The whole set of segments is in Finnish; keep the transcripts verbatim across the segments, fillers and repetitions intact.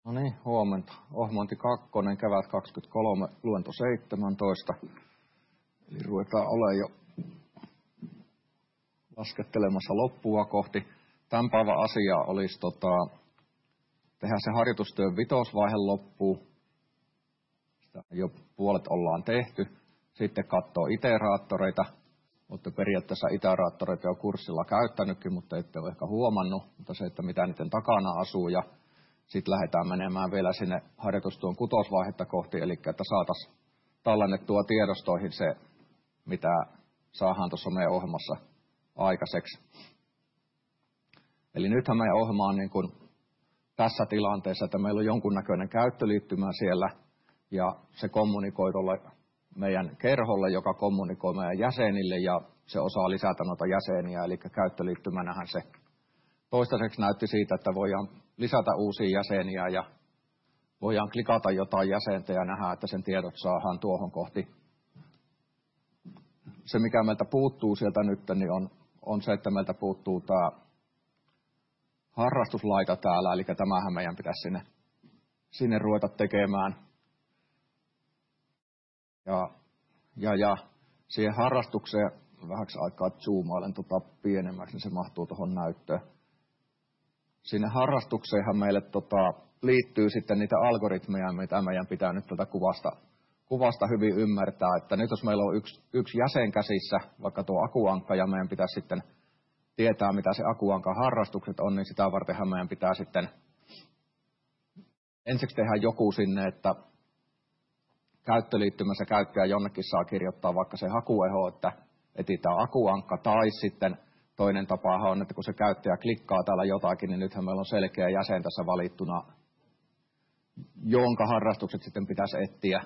No niin, huomenta. Ohmointi kakkonen, kevät kaksikymmentäkolme, luento seitsemäntoista. Eli ruvetaan olemaan jo laskettelemassa loppua kohti. Tämän päivän asia olisi tota, tehdä se harjoitustyön vitosvaihe loppuun. Sitä jo puolet ollaan tehty. Sitten katsoa iteraattoreita. Olette periaatteessa iteraattoreita jo kurssilla käyttänytkin, mutta ette ole ehkä huomannut. Mutta se, että mitä niiden takana asuu. Ja sitten lähdetään menemään vielä sinne harjoitustyön kutosvaihetta kohti. Eli että saataisiin tallennettua tiedostoihin se, mitä saadaan tuossa meidän ohjelmassa aikaiseksi. Eli nythän meidän ohjelma on niin kuin tässä tilanteessa, että meillä on jonkunnäköinen käyttöliittymä siellä. Ja se kommunikoi tuolle meidän kerholle, joka kommunikoi meidän jäsenille, ja se osaa lisätä noita jäseniä, eli käyttöliittymänähän se toistaiseksi näytti siitä, että voidaan lisätä uusia jäseniä ja voidaan klikata jotain jäsentä ja nähdä, että sen tiedot saadaan tuohon kohti. Se, mikä meiltä puuttuu sieltä nyt, niin on, on se, että meiltä puuttuu tämä harrastuslaita täällä, eli tämähän meidän pitäisi sinne, sinne ruveta tekemään. Ja, ja, ja siihen harrastukseen vähäksi aikaa zoomailen tota pienemmäksi, niin se mahtuu tuohon näyttöön. Sinne harrastukseenhan meille tota, liittyy sitten niitä algoritmeja, mitä meidän pitää nyt tätä kuvasta, kuvasta hyvin ymmärtää. Että nyt jos meillä on yksi, yksi jäsen käsissä, vaikka tuo akuankka, ja meidän pitäisi sitten tietää, mitä se akuankan harrastukset on, niin sitä vartenhan meidän pitää sitten ensiksi tehdä joku sinne, että käyttöliittymässä käyttäjä jonnekin saa kirjoittaa vaikka se hakueho, että etsitään akuankka, tai sitten toinen tapa on, että kun se käyttäjä klikkaa täällä jotakin, niin nythän meillä on selkeä jäsen tässä valittuna, jonka harrastukset sitten pitäisi etsiä.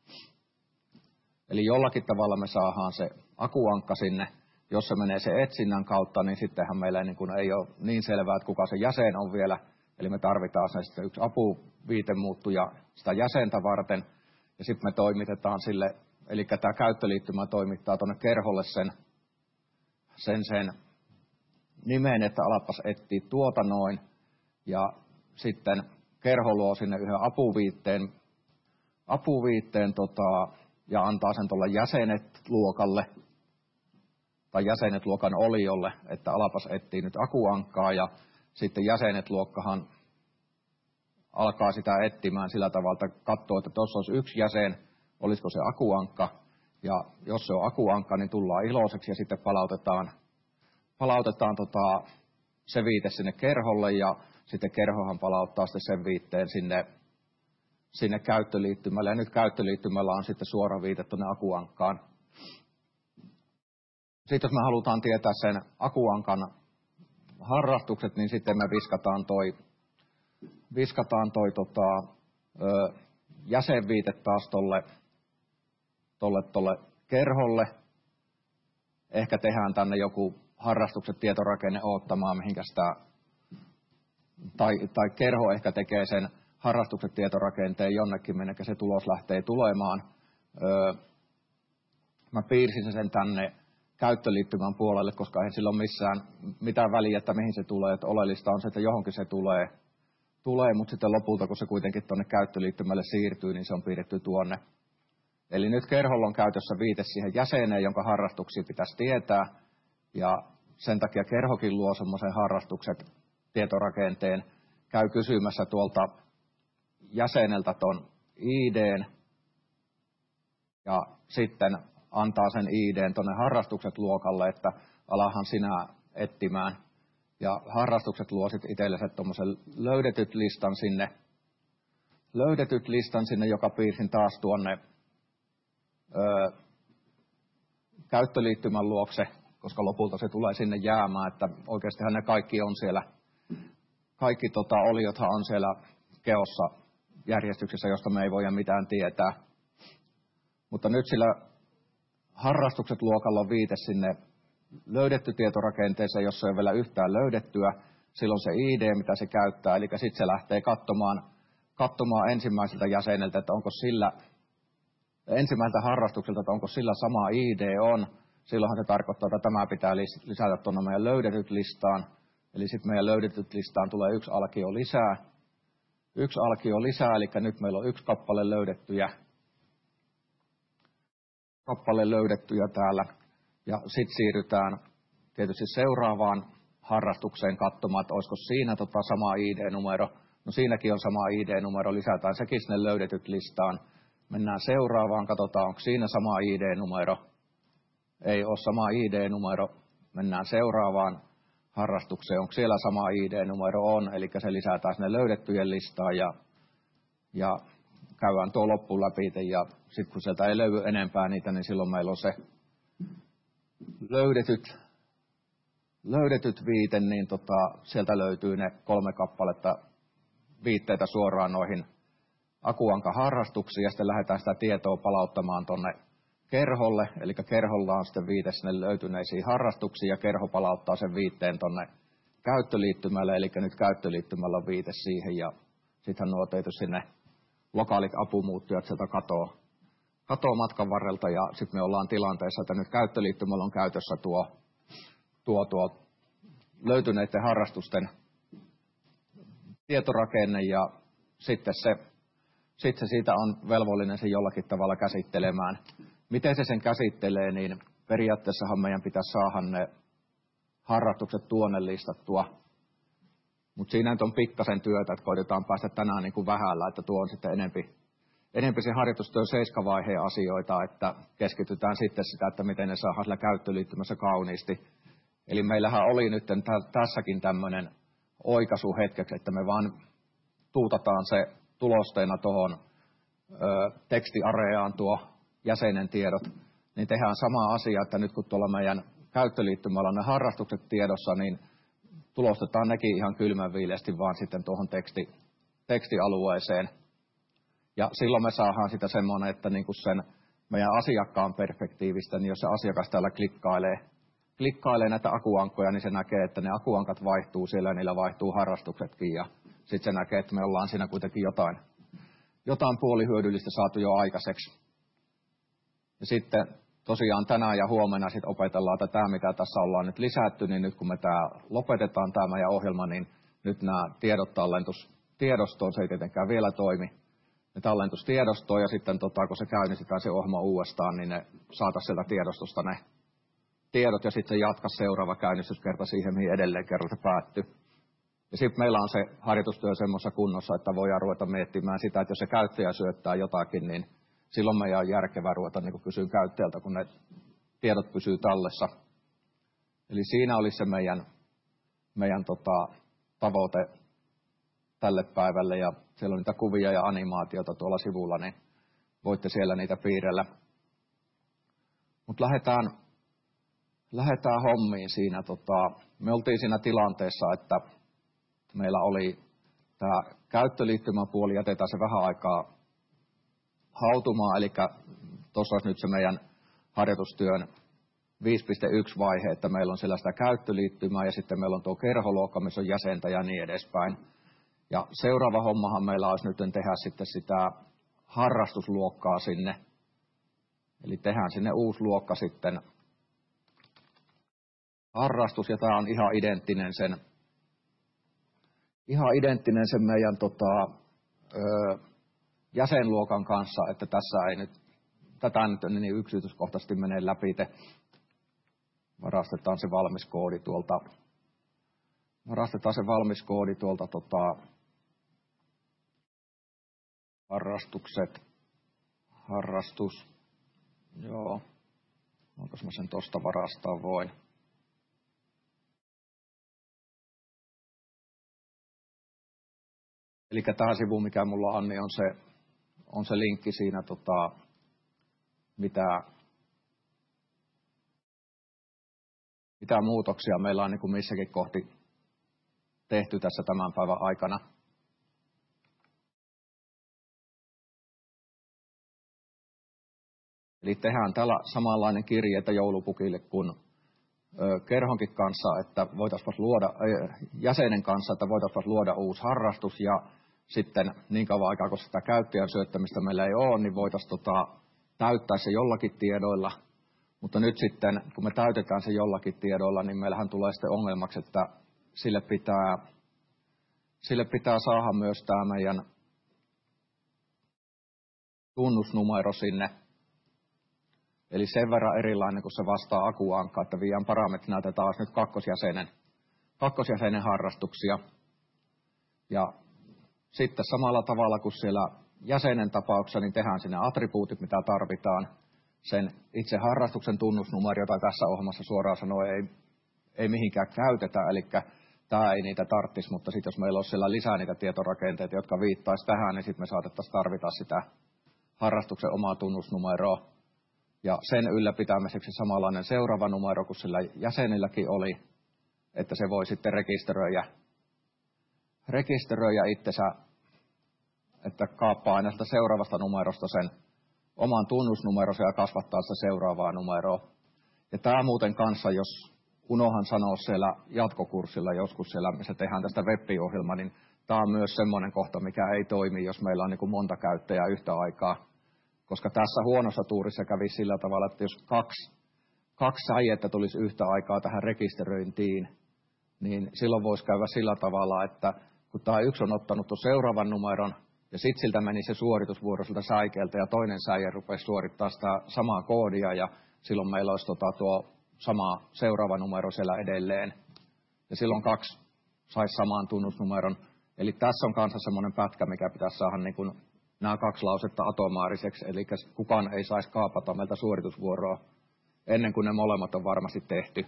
Eli jollakin tavalla me saadaan se akuankka sinne. Jos se menee se etsinnän kautta, niin sittenhän meillä ei, niin kuin, ei ole niin selvää, että kuka se jäsen on vielä. Eli me tarvitaan se sitten yksi apuviitemuuttuja sitä jäsentä varten. Ja sitten me toimitetaan sille, eli tämä käyttöliittymä toimittaa tuonne kerholle sen, sen, sen nimen, että alapas etsiä tuota noin. Ja sitten kerho luo sinne yhden apuviitteen, apuviitteen tota, ja antaa sen tuolle jäsenet-luokalle tai jäsenet-luokan oliolle, että alapas etsii nyt akuankkaa. Ja sitten jäsenet-luokkahan alkaa sitä etsimään sillä tavalla, että katsoo, että tuossa olisi yksi jäsen, olisiko se akuankka. Ja jos se on akuankka, niin tullaan iloiseksi ja sitten palautetaan, palautetaan tota, se viite sinne kerholle. Ja sitten kerhohan palauttaa sitten sen viitteen sinne, sinne käyttöliittymälle. Ja nyt käyttöliittymällä on sitten suora viite tuonne akuankkaan. Sitten jos me halutaan tietää sen akuankan harrastukset, niin sitten me viskataan toi Viskataan toi tota, ö, jäsenviite taas tolle, tolle, tolle kerholle. Ehkä tehdään tänne joku harrastukset tietorakenne oottamaan, mihinkä sitä, tai, tai kerho ehkä tekee sen harrastukset tietorakenteen jonnekin, minne se tulos lähtee tulemaan. Ö, mä piirsin sen tänne käyttöliittymän puolelle, koska ei sillä ole missään mitään väliä, että mihin se tulee. Että oleellista on se, että johonkin se tulee. Tulee, mutta sitten lopulta, kun se kuitenkin tuonne käyttöliittymälle siirtyy, niin se on piirretty tuonne. Eli nyt kerholla on käytössä viite siihen jäseneen, jonka harrastuksia pitäisi tietää. Ja sen takia kerhokin luo semmoisen harrastukset tietorakenteen. Käy kysymässä tuolta jäseneltä ton I D:n ja sitten antaa sen I D:n tuonne harrastukset luokalle, että alahan sinä etsimään. Ja harrastukset luo sitten itsellensä tuommoisen löydetyt listan sinne, löydetyt listan sinne, joka piirsin taas tuonne öö, käyttöliittymän luokse, koska lopulta se tulee sinne jäämään, että oikeastihan ne kaikki on siellä, kaikki tota, oliothan on siellä keossa järjestyksessä, josta me ei voida mitään tietää. Mutta nyt sillä harrastukset luokalla on viite sinne löydetty tietorakenteeseen, jos se ei vielä yhtään löydettyä. Silloin se I D, mitä se käyttää, eli sitten se lähtee katsomaan, katsomaan ensimmäiseltä jäseneltä, että onko sillä, ensimmäiseltä harrastukselta, että onko sillä sama I D on. Silloinhan se tarkoittaa, että tämä pitää lisätä tuonne meidän löydetyt listaan. Eli sitten meidän löydetyt listaan tulee yksi alkio lisää. yksi alkio lisää, eli nyt meillä on yksi kappale löydettyjä, kappale löydettyjä täällä. Ja sitten siirrytään tietysti seuraavaan harrastukseen katsomaan, että olisiko siinä tota sama I D-numero. No siinäkin on sama I D-numero, lisätään sekin sinne löydetyt listaan. Mennään seuraavaan, katsotaan onko siinä sama I D-numero. Ei ole sama I D-numero. Mennään seuraavaan harrastukseen, onko siellä sama I D-numero on, eli se lisätään sinne löydettyjen listaan ja, ja käydään tuo loppuun läpi. Ja sitten kun sieltä ei löydy enempää niitä, niin silloin meillä on se löydetyt, löydetyt viite, niin tota, sieltä löytyy ne kolme kappaletta viitteitä suoraan noihin Akuankka-harrastuksiin ja sitten lähdetään sitä tietoa palauttamaan tuonne kerholle, eli kerholla on sitten viite sinne löytyneisiin harrastuksiin ja kerho palauttaa sen viitteen tuonne käyttöliittymälle, eli nyt käyttöliittymällä on viite siihen ja sittenhän nuo tietysti ne lokaalit apumuuttujat sieltä katoo, katoo matkan varrelta ja sitten me ollaan tilanteessa, että nyt käyttöliittymällä on käytössä tuo, tuo, tuo löytyneiden harrastusten tietorakenne ja sitten se, sitten se siitä on velvollinen sen jollakin tavalla käsittelemään. Miten se sen käsittelee, niin periaatteessahan meidän pitäisi saada ne harrastukset tuonne listattua. Mutta siinä nyt on pikkasen työtä, että koitetaan päästä tänään niin kuin vähällä, että tuo on sitten enempi, enempi se harjoitustyön seiskavaiheen asioita, että keskitytään sitten sitä, että miten ne saadaan sillä käyttöliittymässä kauniisti. Eli meillähän oli nyt tässäkin tämmöinen oikaisu hetkeksi, että me vaan tuutataan se tulosteena tuohon tekstiareaan tuo jäsenen tiedot, niin tehdään sama asia, että nyt kun tuolla meidän käyttöliittymällä on ne harrastukset tiedossa, niin tulostetaan nekin ihan kylmänviileästi vaan sitten tuohon teksti, tekstialueeseen. Ja silloin me saadaan sitä semmoinen, että niin kuin sen meidän asiakkaan perspektiivistä, niin jos se asiakas täällä klikkailee, klikkailee näitä akuankkoja, niin se näkee, että ne akuankat vaihtuu siellä ja niillä vaihtuu harrastuksetkin. Ja sitten se näkee, että me ollaan siinä kuitenkin jotain, jotain puolihyödyllistä saatu jo aikaiseksi. Ja sitten tosiaan tänään ja huomenna sitten opetellaan, että tämä mitä tässä ollaan nyt lisätty, niin nyt kun me tämä lopetetaan tämä meidän ohjelma, niin nyt nämä tiedot tallentus tiedostoon, se ei tietenkään vielä toimi. Ne tallentus tiedostoon ja sitten tota, kun se käynnistetään se ohjelma uudestaan, niin ne saataisiin sieltä tiedostosta ne tiedot ja sitten jatka seuraava käynnistyskerta siihen, mihin edelleen kerran se päättyy. Ja sitten meillä on se harjoitustyö semmoisessa kunnossa, että voidaan ruveta miettimään sitä, että jos se käyttäjä syöttää jotakin, niin silloin meidän on järkevää ruveta niin kysyä käyttäjältä, kun ne tiedot pysyy tallessa. Eli siinä olisi se meidän, meidän tota, tavoite tälle päivälle. Ja siellä on niitä kuvia ja animaatiota tuolla sivulla, niin voitte siellä niitä piirrellä. Mutta lähdetään, lähdetään hommiin siinä. Tota, me oltiin siinä tilanteessa, että meillä oli tämä käyttöliittymäpuoli, jätetään se vähän aikaa hautumaan, eli tuossa olisi nyt se meidän harjoitustyön viisi piste yksi vaihe, että meillä on siellä sitä käyttöliittymää ja sitten meillä on tuo kerholuokka, missä on jäsentä ja niin edespäin. Ja seuraava hommahan meillä olisi nyt tehdä sitten sitä harrastusluokkaa sinne. Eli tehdään sinne uusi luokka sitten harrastus ja tämä on ihan identtinen sen, ihan identtinen sen meidän tota, öö, jäsenluokan kanssa, että tässä ei nyt, tätä nyt niin yksityiskohtaisesti mene läpi. Te varastetaan se valmis koodi tuolta, varastetaan se valmis koodi tuolta tota, harrastukset, harrastus, joo, onko mä sen tosta varastaa voin. Eli tämä sivu, mikä mulla on, niin on se, on se linkki siinä, tota, mitä, mitä muutoksia meillä on niin kuin missäkin kohti tehty tässä tämän päivän aikana. Eli tehdään tällä samanlainen kirjeitä joulupukille kuin ö, kerhonkin kanssa, että voitaisiin luoda, ö, jäsenen kanssa, että voitaisiin luoda uusi harrastus ja sitten niin kauan aikaa, kun sitä käyttäjän syöttämistä meillä ei ole, niin voitaisiin tota, täyttää se jollakin tiedoilla. Mutta nyt sitten, kun me täytetään se jollakin tiedoilla, niin meillähän tulee sitten ongelmaksi, että sille pitää, sille pitää saada myös tämä meidän tunnusnumero sinne. Eli sen verran erilainen, kun se vastaa akuankkaa, että viian parametrina taas nyt kakkosjäsenen, kakkosjäsenen harrastuksia. Ja sitten samalla tavalla kuin siellä jäsenen tapauksessa, niin tehdään sinne attribuutit, mitä tarvitaan. Sen itse harrastuksen tunnusnumero, jota tässä ohjelmassa suoraan sanoo, ei, ei mihinkään käytetä, eli tämä ei niitä tarvitsisi, mutta sitten jos meillä olisi siellä lisää niitä tietorakenteita, jotka viittaisi tähän, niin sitten me saatettaisiin tarvita sitä harrastuksen omaa tunnusnumeroa. Ja sen ylläpitämiseksi samanlainen seuraava numero kuin sillä jäsenilläkin oli, että se voi sitten rekisteröidä, rekisteröidä itsensä, että kaappaa aina sitä seuraavasta numerosta sen oman tunnusnumeronsa ja kasvattaa sitä seuraavaa numeroa. Ja tämä muuten kanssa, jos unohan sanoa siellä jatkokurssilla joskus siellä, missä tehdään tästä web-ohjelmaa, niin tämä on myös semmoinen kohta, mikä ei toimi, jos meillä on niin kuin monta käyttäjää yhtä aikaa. Koska tässä huonossa tuurissa kävi sillä tavalla, että jos kaksi, kaksi säijettä tulisi yhtä aikaa tähän rekisteröintiin, niin silloin voisi käydä sillä tavalla, että kun tämä yksi on ottanut tuon seuraavan numeron, ja sitten siltä meni se suoritusvuoro siltä säikeeltä, ja toinen säie rupesi suorittaa sitä samaa koodia, ja silloin meillä olisi tota tuo sama seuraava numero siellä edelleen. Ja silloin kaksi saisi saman tunnusnumeron. Eli tässä on kanssa semmoinen pätkä, mikä pitäisi saada niin kuin nämä kaksi lausetta atomaariseksi, eli kukaan ei saisi kaapata meiltä suoritusvuoroa ennen kuin ne molemmat on varmasti tehty.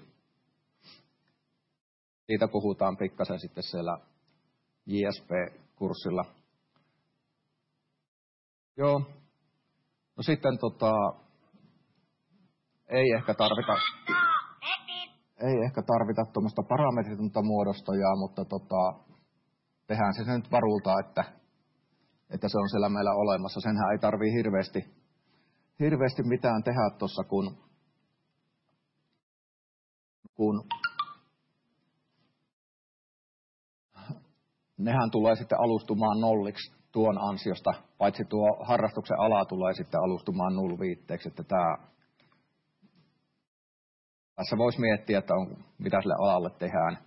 Siitä puhutaan pikkasen sitten siellä J S P-kurssilla. Joo. No sitten tota, ei ehkä tarvita, ei ehkä tarvita tuommoista parametritonta muodostojaa, mutta tota, tehdään se nyt varulta, että että se on siellä meillä olemassa. Senhän ei tarvii hirveästi, hirveästi mitään tehdä tuossa, kun, kun nehän tulee sitten alustumaan nolliksi tuon ansiosta, paitsi tuo harrastuksen ala tulee sitten alustumaan null-viitteeksi, että tämä, tässä voisi miettiä, että on, mitä sille alalle tehdään.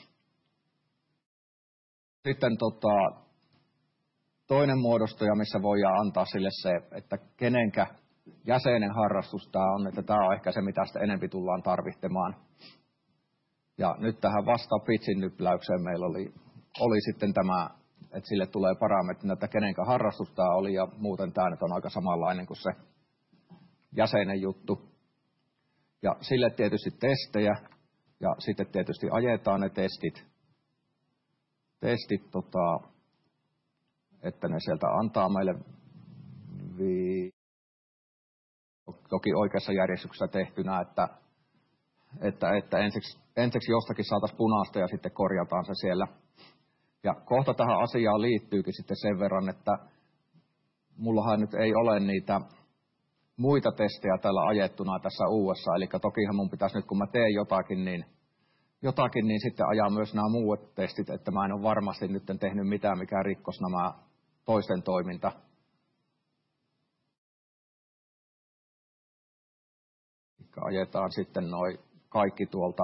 Sitten tota, toinen muodostoja, missä voidaan antaa sille se, että kenenkä jäsenen harrastus tämä on, että tämä on ehkä se, mitä sitä enempi tullaan tarvitsemaan. Ja nyt tähän vasta pitchin nypläykseen meillä oli, oli sitten tämä, että sille tulee parametrina, että kenenkä harrastus tämä oli, ja muuten tämä nyt on aika samanlainen kuin se jäsenen juttu. Ja sille tietysti testejä, ja sitten tietysti ajetaan ne testit, testit tota, että ne sieltä antaa meille vi... toki oikeassa järjestyksessä tehtynä, että, että, että ensiksi, ensiksi jostakin saataisiin punaista ja sitten korjataan se siellä. Ja kohta tähän asiaan liittyykin sitten sen verran, että mullahan nyt ei ole niitä muita testejä täällä ajettuna tässä uudessa, eli tokihan mun pitäisi nyt kun mä teen jotakin, niin jotakin, niin sitten ajaa myös nämä muut testit, että mä en ole varmasti nyt tehnyt mitään, mikä rikkoisi nämä toisten toiminta. Ajetaan sitten noi kaikki tuolta,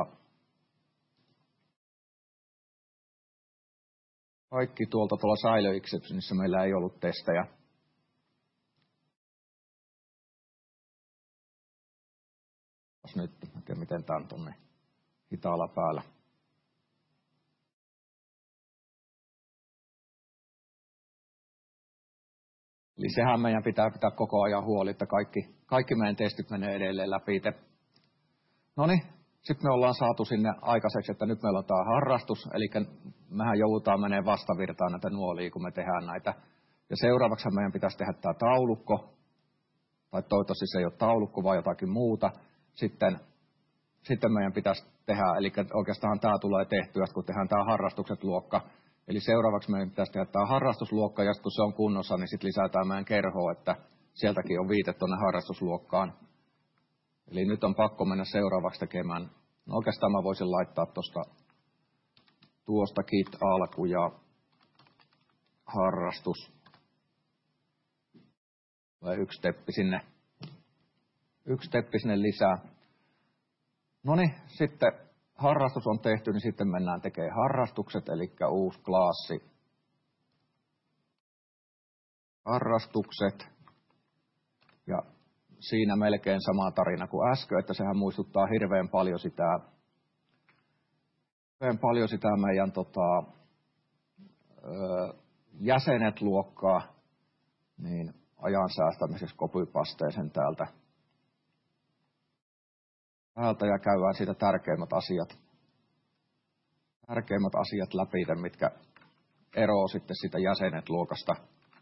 kaikki tuolta tuolla Silo Exceptionissa meillä ei ollut testejä. Nyt, en tiedä miten tämä on tuonne hitaalla päällä. Eli sehän meidän pitää pitää koko ajan huoli, että kaikki, kaikki meidän testit menee edelleen läpi. No niin, sitten me ollaan saatu sinne aikaiseksi, että nyt meillä on tämä harrastus, eli mehän joudutaan menemään vastavirtaan näitä nuolia, kun me tehdään näitä. Ja seuraavaksi meidän pitäisi tehdä tämä taulukko, tai toivottavasti se ei ole taulukko, vaan jotakin muuta. Sitten, sitten meidän pitäisi tehdä, eli oikeastaan tämä tulee tehtyä, kun tehdään tämä harrastukset luokka. Eli seuraavaksi meidän pitäisi tehdä tämä harrastusluokka, ja kun se on kunnossa, niin sitten lisätään meidän kerhoa, että sieltäkin on viite tuonne harrastusluokkaan. Eli nyt on pakko mennä seuraavaksi tekemään. No oikeastaan mä voisin laittaa tuosta tuosta kit alku ja harrastus. Vai yksi steppi sinne. Yksi steppi sinne lisää. No niin, sitten harrastus on tehty, niin sitten mennään tekemään harrastukset, eli uusi klaassi harrastukset. Ja siinä melkein sama tarina kuin äsken, että sehän muistuttaa hirveän paljon sitä, hirveän paljon sitä meidän tota, ö, jäsenet luokkaa, niin ajan säästämiseksi copypasteen sen täältä. Täältä ja käydään siitä tärkeimmät asiat, tärkeimmät asiat läpi, mitkä eroavat sitten sitä jäsenet luokasta.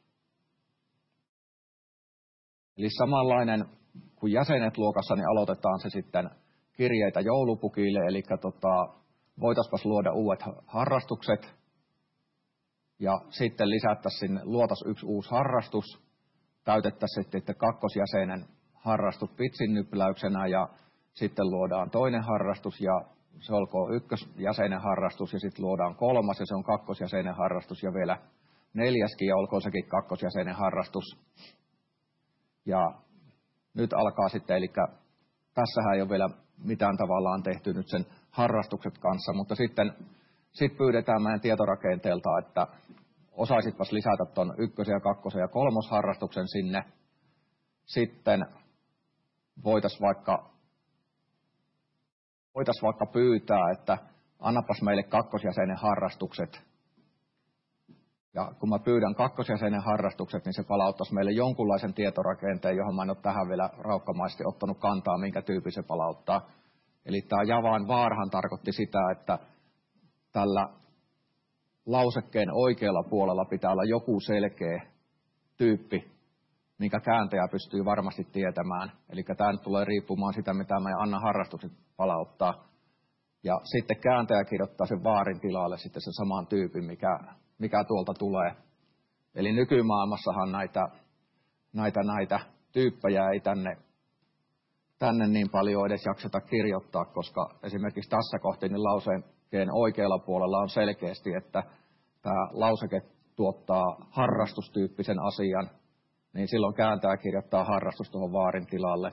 Eli samanlainen kuin jäsenet luokassa, niin aloitetaan se sitten kirjeitä joulupukille, eli tota, voitaisiin luoda uudet harrastukset ja sitten lisättäisiin sinne, luotaisiin yksi uusi harrastus, täytettäisiin sitten kakkosjäsenen harrastus pitsinnypläyksenä ja sitten luodaan toinen harrastus ja se olkoon ykkösjäsenen harrastus ja sitten luodaan kolmas ja se on kakkosjäsenen harrastus ja vielä neljäskin ja olkoon sekin kakkosjäsenen harrastus. Ja nyt alkaa sitten, eli tässähän ei ole vielä mitään tavallaan tehty nyt sen harrastukset kanssa, mutta sitten sit pyydetään meidän tietorakenteelta, että osaisitpas lisätä tuon ykkösen ja kakkosen ja kolmosharrastuksen sinne. Sitten voitaisiin vaikka, voitais vaikka pyytää, että annapas meille kakkosjäsenen harrastukset. Ja kun mä pyydän kakkosjäsenen harrastukset, niin se palauttaisi meille jonkunlaisen tietorakenteen, johon mä en ole tähän vielä raukkamaisesti ottanut kantaa, minkä tyyppi se palauttaa. Eli tämä Javan varhan tarkoitti sitä, että tällä lausekkeen oikealla puolella pitää olla joku selkeä tyyppi, minkä kääntäjä pystyy varmasti tietämään. Eli tämä nyt tulee riippumaan sitä, mitä meidän Anna harrastukset palauttaa. Ja sitten kääntäjä kirjoittaa sen vaarin tilalle sitten sen saman tyypin, mikä, mikä tuolta tulee. Eli nykymaailmassahan näitä, näitä, näitä tyyppejä ei tänne, tänne niin paljon edes jakseta kirjoittaa, koska esimerkiksi tässä kohti niin lausekkeen oikealla puolella on selkeästi, että tämä lauseke tuottaa harrastustyyppisen asian, niin silloin kääntäjä kirjoittaa harrastus tuohon vaarin tilalle.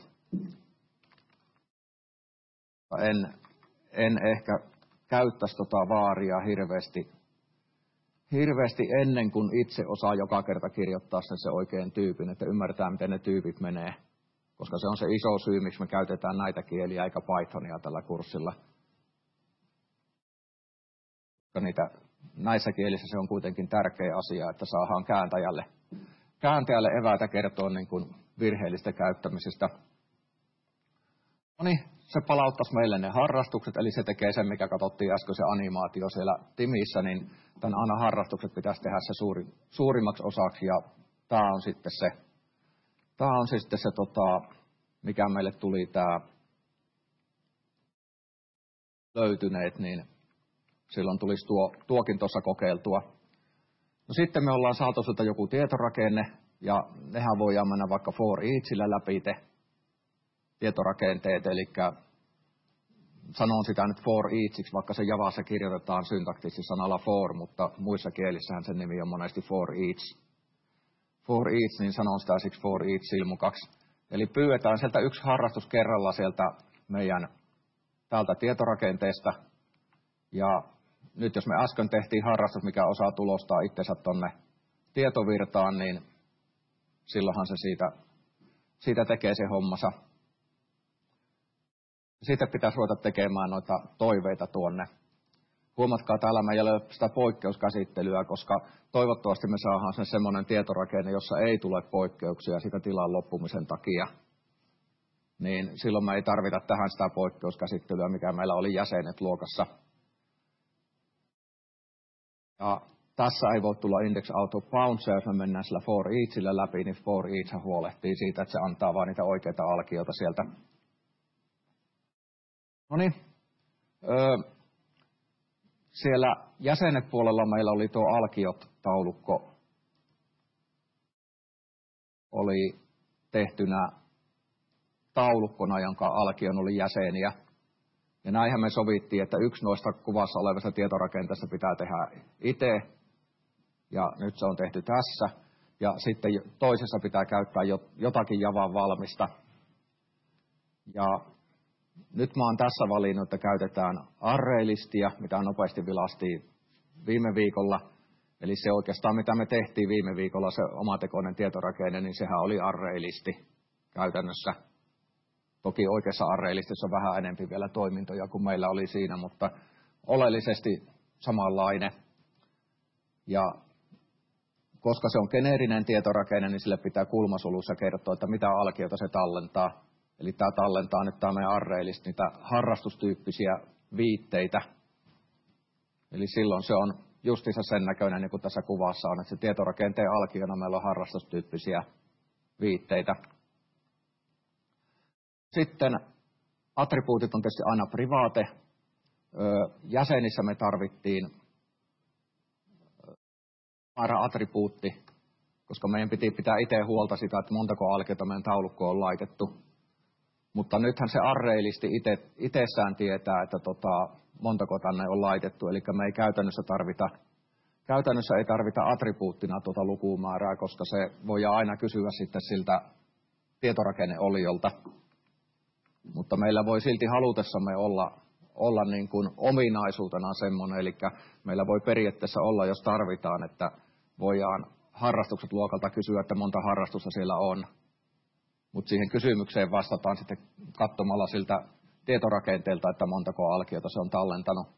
En, en ehkä käyttäisi tota vaaria hirveästi, hirveästi ennen kuin itse osaa joka kerta kirjoittaa sen se oikein tyypin, että ymmärtää, miten ne tyypit menee. Koska se on se iso syy, miksi me käytetään näitä kieliä eikä Pythonia tällä kurssilla. Niitä, näissä kielissä se on kuitenkin tärkeä asia, että saadaan kääntäjälle, kääntäjälle eväitä kertoa niin kuin virheellistä käyttämisestä. No niin, se palauttaisi meille ne harrastukset, eli se tekee sen, mikä katsottiin äsken se animaatio siellä Timissä, niin tämän aina harrastukset pitäisi tehdä se suuri, suurimmaksi osaksi, ja tämä on sitten se, tämä on sitten se tota, mikä meille tuli tämä löytyneet, niin silloin tulisi tuo, tuokin tuossa kokeiltua. No sitten me ollaan saatu sieltä joku tietorakenne, ja nehän voidaan mennä vaikka for eachillä läpi te tietorakenteet, eli sanon sitä nyt for eachiksi, vaikka se Javassa kirjoitetaan syntaktisesti sanalla for, mutta muissa kielissähän sen nimi on monesti for each. For each, niin sanon sitä siksi for each silmukaksi. Eli pyydetään sieltä yksi harrastus kerralla sieltä meidän täältä tietorakenteesta, ja nyt jos me äsken tehtiin harrastus, mikä osaa tulostaa itsensä tuonne tietovirtaan, niin silloinhan se siitä, siitä tekee se hommansa. Sitten pitäisi ruveta tekemään noita toiveita tuonne. Huomatkaa, täällä meillä ei ole sitä poikkeuskäsittelyä, koska toivottavasti me saadaan sen semmoinen tietorakenne, jossa ei tule poikkeuksia sitä tilan loppumisen takia. Niin silloin me ei tarvita tähän sitä poikkeuskäsittelyä, mikä meillä oli jäsenet luokassa. Ja tässä ei voi tulla index out of bounds, ja jos me mennään sillä for eachillä läpi, niin for each huolehtii siitä, että se antaa vain niitä oikeita alkioita sieltä. No niin, öö, siellä jäsenet puolella meillä oli tuo alkiot-taulukko, oli tehtynä taulukkona, jonka alkion oli jäseniä. Ja näinhän me sovittiin, että yksi noista kuvassa olevasta tietorakenteesta pitää tehdä itse, ja nyt se on tehty tässä. Ja sitten toisessa pitää käyttää jotakin Javan valmista. Ja nyt mä oon tässä valinnut, että käytetään array-listiä, mitä nopeasti vilastiin viime viikolla. Eli se oikeastaan, mitä me tehtiin viime viikolla, se omatekoinen tietorakenne, niin sehän oli array-listi käytännössä. Toki oikeassa array-listissä on vähän enemmän vielä toimintoja kuin meillä oli siinä, mutta oleellisesti samanlainen. Ja koska se on geneerinen tietorakenne, niin sille pitää kulmasulussa kertoa, että mitä alkiota se tallentaa. Eli tämä tallentaa nyt tämä meidän array-listi niitä harrastustyyppisiä viitteitä. Eli silloin se on justiinsa sen näköinen, niin kuin tässä kuvassa on, että se tietorakenteen alkiona meillä on harrastustyyppisiä viitteitä. Sitten attribuutit on tietysti aina privaate. Jäsenissä me tarvittiin määrä attribuutti, koska meidän piti pitää itse huolta sitä, että montako alkiota meidän taulukkoon on laitettu. Mutta nythän se array-listi ite, itsessään tietää, että tota, montako tänne on laitettu, eli me ei käytännössä tarvita, käytännössä ei tarvita attribuuttina tuota lukumäärää, koska se voi aina kysyä sitten siltä tietorakenneoliolta. Mutta meillä voi silti halutessamme olla, olla niin kuin ominaisuutena semmoinen, eli meillä voi periaatteessa olla, jos tarvitaan, että voidaan harrastukset luokalta kysyä, että monta harrastusta siellä on. Mutta siihen kysymykseen vastataan sitten katsomalla siltä tietorakenteelta, että montako alkiota se on tallentanut.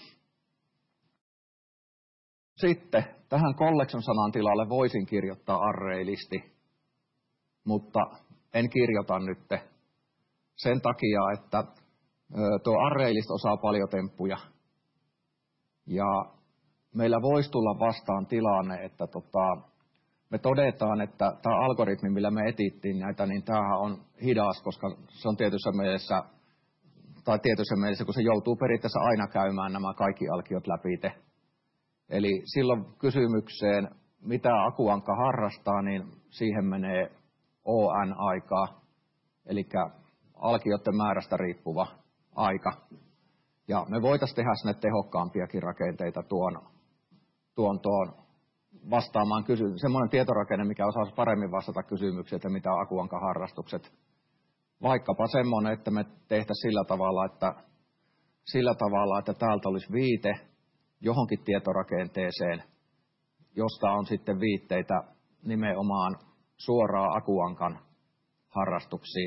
Sitten tähän collection-sanan tilalle voisin kirjoittaa array-listi, mutta en kirjoita nyt sen takia, että tuo array-list osaa paljon temppuja. Ja meillä voisi tulla vastaan tilanne, että tota, me todetaan, että tämä algoritmi, millä me etittiin näitä, niin tämähän on hidas, koska se on tietyssä mielessä, tai tietyssä mielessä, kun se joutuu periaatteessa aina käymään nämä kaikki alkiot läpi. Eli silloin kysymykseen, mitä akuankka harrastaa, niin siihen menee O N-aikaa, eli alkioiden määrästä riippuva aika. Ja me voitaisiin tehdä sinne tehokkaampiakin rakenteita tuon, tuon, tuon vastaamaan kysymykseen. Semmoinen tietorakenne, mikä osaisi paremmin vastata kysymyksiin, että mitä akuankan harrastukset. Vaikkapa semmoinen, että me tehtäisiin sillä tavalla, että, sillä tavalla, että täältä olisi viite johonkin tietorakenteeseen, josta on sitten viitteitä nimenomaan suoraan akuankan harrastuksiin.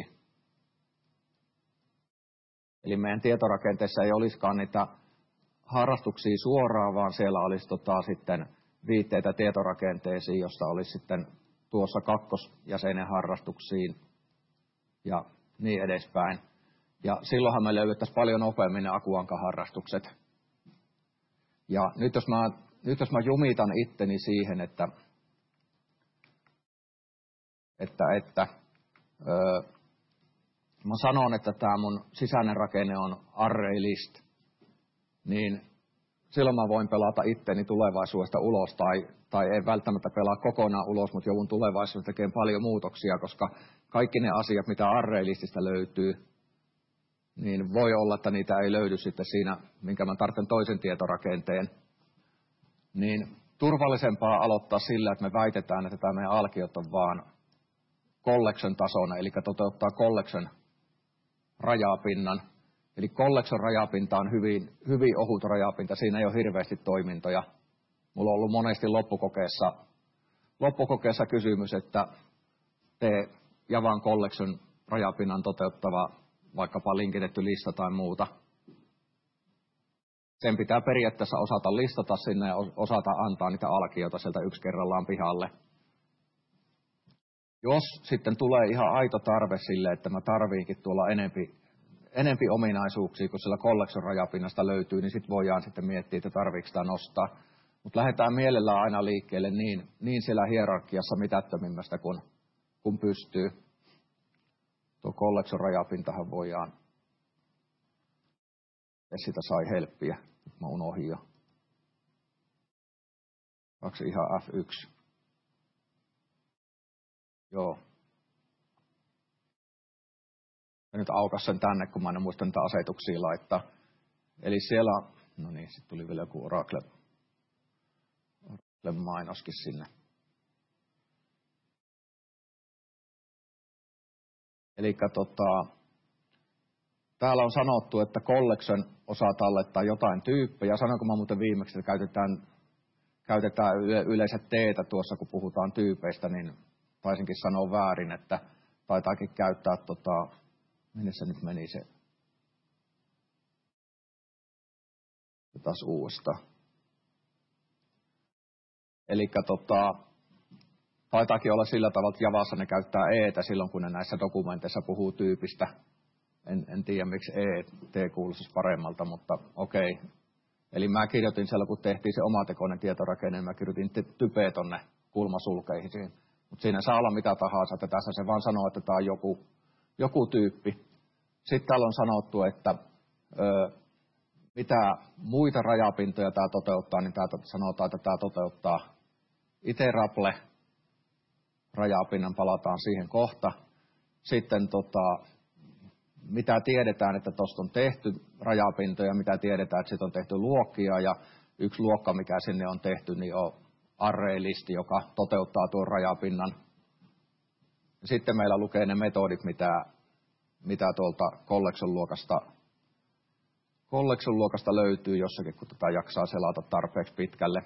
Eli meidän tietorakenteessa ei olisikaan niitä harrastuksia suoraan, vaan siellä olisi tota sitten viitteitä tietorakenteisiin, josta olisi sitten tuossa kakkosjäsenen harrastuksiin ja niin edespäin. Ja silloinhan me löydettäisiin paljon nopeammin ne akuanka-harrastukset. Ja nyt jos mä, nyt jos mä jumitan itteni siihen, että, että, että öö, mä sanon, että tämä mun sisäinen rakenne on array-list, niin silloin mä voin pelata itteni tulevaisuudesta ulos, tai, tai ei välttämättä pelaa kokonaan ulos, mutta joudun tulevaisuudessa tekemään paljon muutoksia, koska kaikki ne asiat, mitä array-lististä löytyy, niin voi olla, että niitä ei löydy sitten siinä, minkä mä tarvitsen toisen tietorakenteen. Niin turvallisempaa aloittaa sillä, että me väitetään, että tämä meidän alkiot on vaan collection-tasoinen, eli toteuttaa collection rajapinnan. Eli collection rajapinta on hyvin, hyvin ohut rajapinta, siinä ei ole hirveästi toimintoja. Mulla on ollut monesti loppukokeessa, loppukokeessa kysymys, että tee Javan collection rajapinnan toteuttava vaikkapa linkitetty lista tai muuta. Sen pitää periaatteessa osata listata sinne ja osata antaa niitä alkioita sieltä yksi kerrallaan pihalle. Jos sitten tulee ihan aito tarve sille, että mä tarviinkin tuolla enempi, enempi ominaisuuksia, kun sillä collection rajapinnasta löytyy, niin sitten voidaan sitten miettiä, että tarviiko sitä nostaa. Mutta lähdetään mielellään aina liikkeelle niin, niin siellä hierarkiassa mitättömimmästä kun, kun pystyy. Tuo collection rajapintahan voidaan, ja sitä sai helppiä. Mä unohdin jo. Kaksi ihan F yksi. Joo. Ja nyt aukas sen tänne, kun mä en muista niitä asetuksia laittaa. Eli siellä, no niin, sitten tuli vielä joku Oracle, Oracle mainoskin sinne. Eli tota, täällä on sanottu, että collection osaa tallettaa jotain tyyppejä. Sanoinko mä muuten viimeksi, että käytetään, käytetään yle, yleensä teetä tuossa, kun puhutaan tyypeistä, niin taisinkin sanoa väärin, että taitaakin käyttää, tota, minne se nyt meni se, taas uudestaan. Eli tota, taitaakin olla sillä tavalla, että Javassa ne käyttää eetä silloin, kun ne näissä dokumenteissa puhuu tyypistä. En, en tiedä, miksi E-T kuulostaisi paremmalta, mutta okei. Okay. Eli mä kirjoitin siellä, kun tehtiin se omatekoinen tietorakenne, niin mä kirjoitin typeä tonne kulmasulkeihin. Mutta siinä saa olla mitä tahansa, että tässä se vaan sanoo, että tämä on joku, joku tyyppi. Sitten täällä on sanottu, että ö, mitä muita rajapintoja tämä toteuttaa, niin tää sanotaan, että tämä toteuttaa iterable rajapinnan, palataan siihen kohta. Sitten tota, mitä tiedetään, että tuosta on tehty rajapintoja, mitä tiedetään, että siitä on tehty luokkia, ja yksi luokka, mikä sinne on tehty, niin on array-listi, joka toteuttaa tuon rajapinnan. Sitten meillä lukee ne metodit, mitä, mitä tuolta collection luokasta, collection luokasta löytyy jossakin, kun tätä jaksaa selata tarpeeksi pitkälle.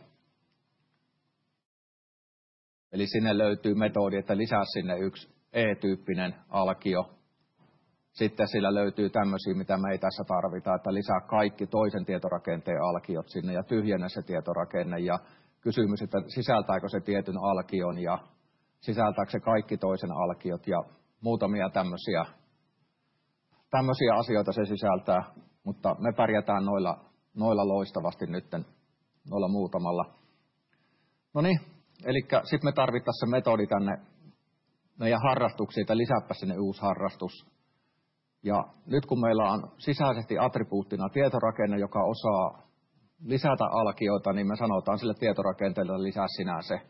Eli sinne löytyy metodi, että lisää sinne yksi E-tyyppinen alkio. Sitten sillä löytyy tämmöisiä, mitä me ei tässä tarvita, että lisää kaikki toisen tietorakenteen alkiot sinne ja tyhjennä se tietorakenne. Ja kysymys, että sisältääkö se tietyn alkion ja sisältääkö se kaikki toisen alkiot ja muutamia tämmöisiä, tämmöisiä asioita se sisältää. Mutta me pärjätään noilla, noilla loistavasti nytten, noilla muutamalla. No niin, eli sitten me tarvittaisiin se metodi tänne meidän harrastuksiin, että lisääpä sinne uusi harrastus. Ja nyt kun meillä on sisäisesti attribuuttina tietorakenne, joka osaa lisätä alkioita, niin me sanotaan sille tietorakenteelle, että lisää sinä se.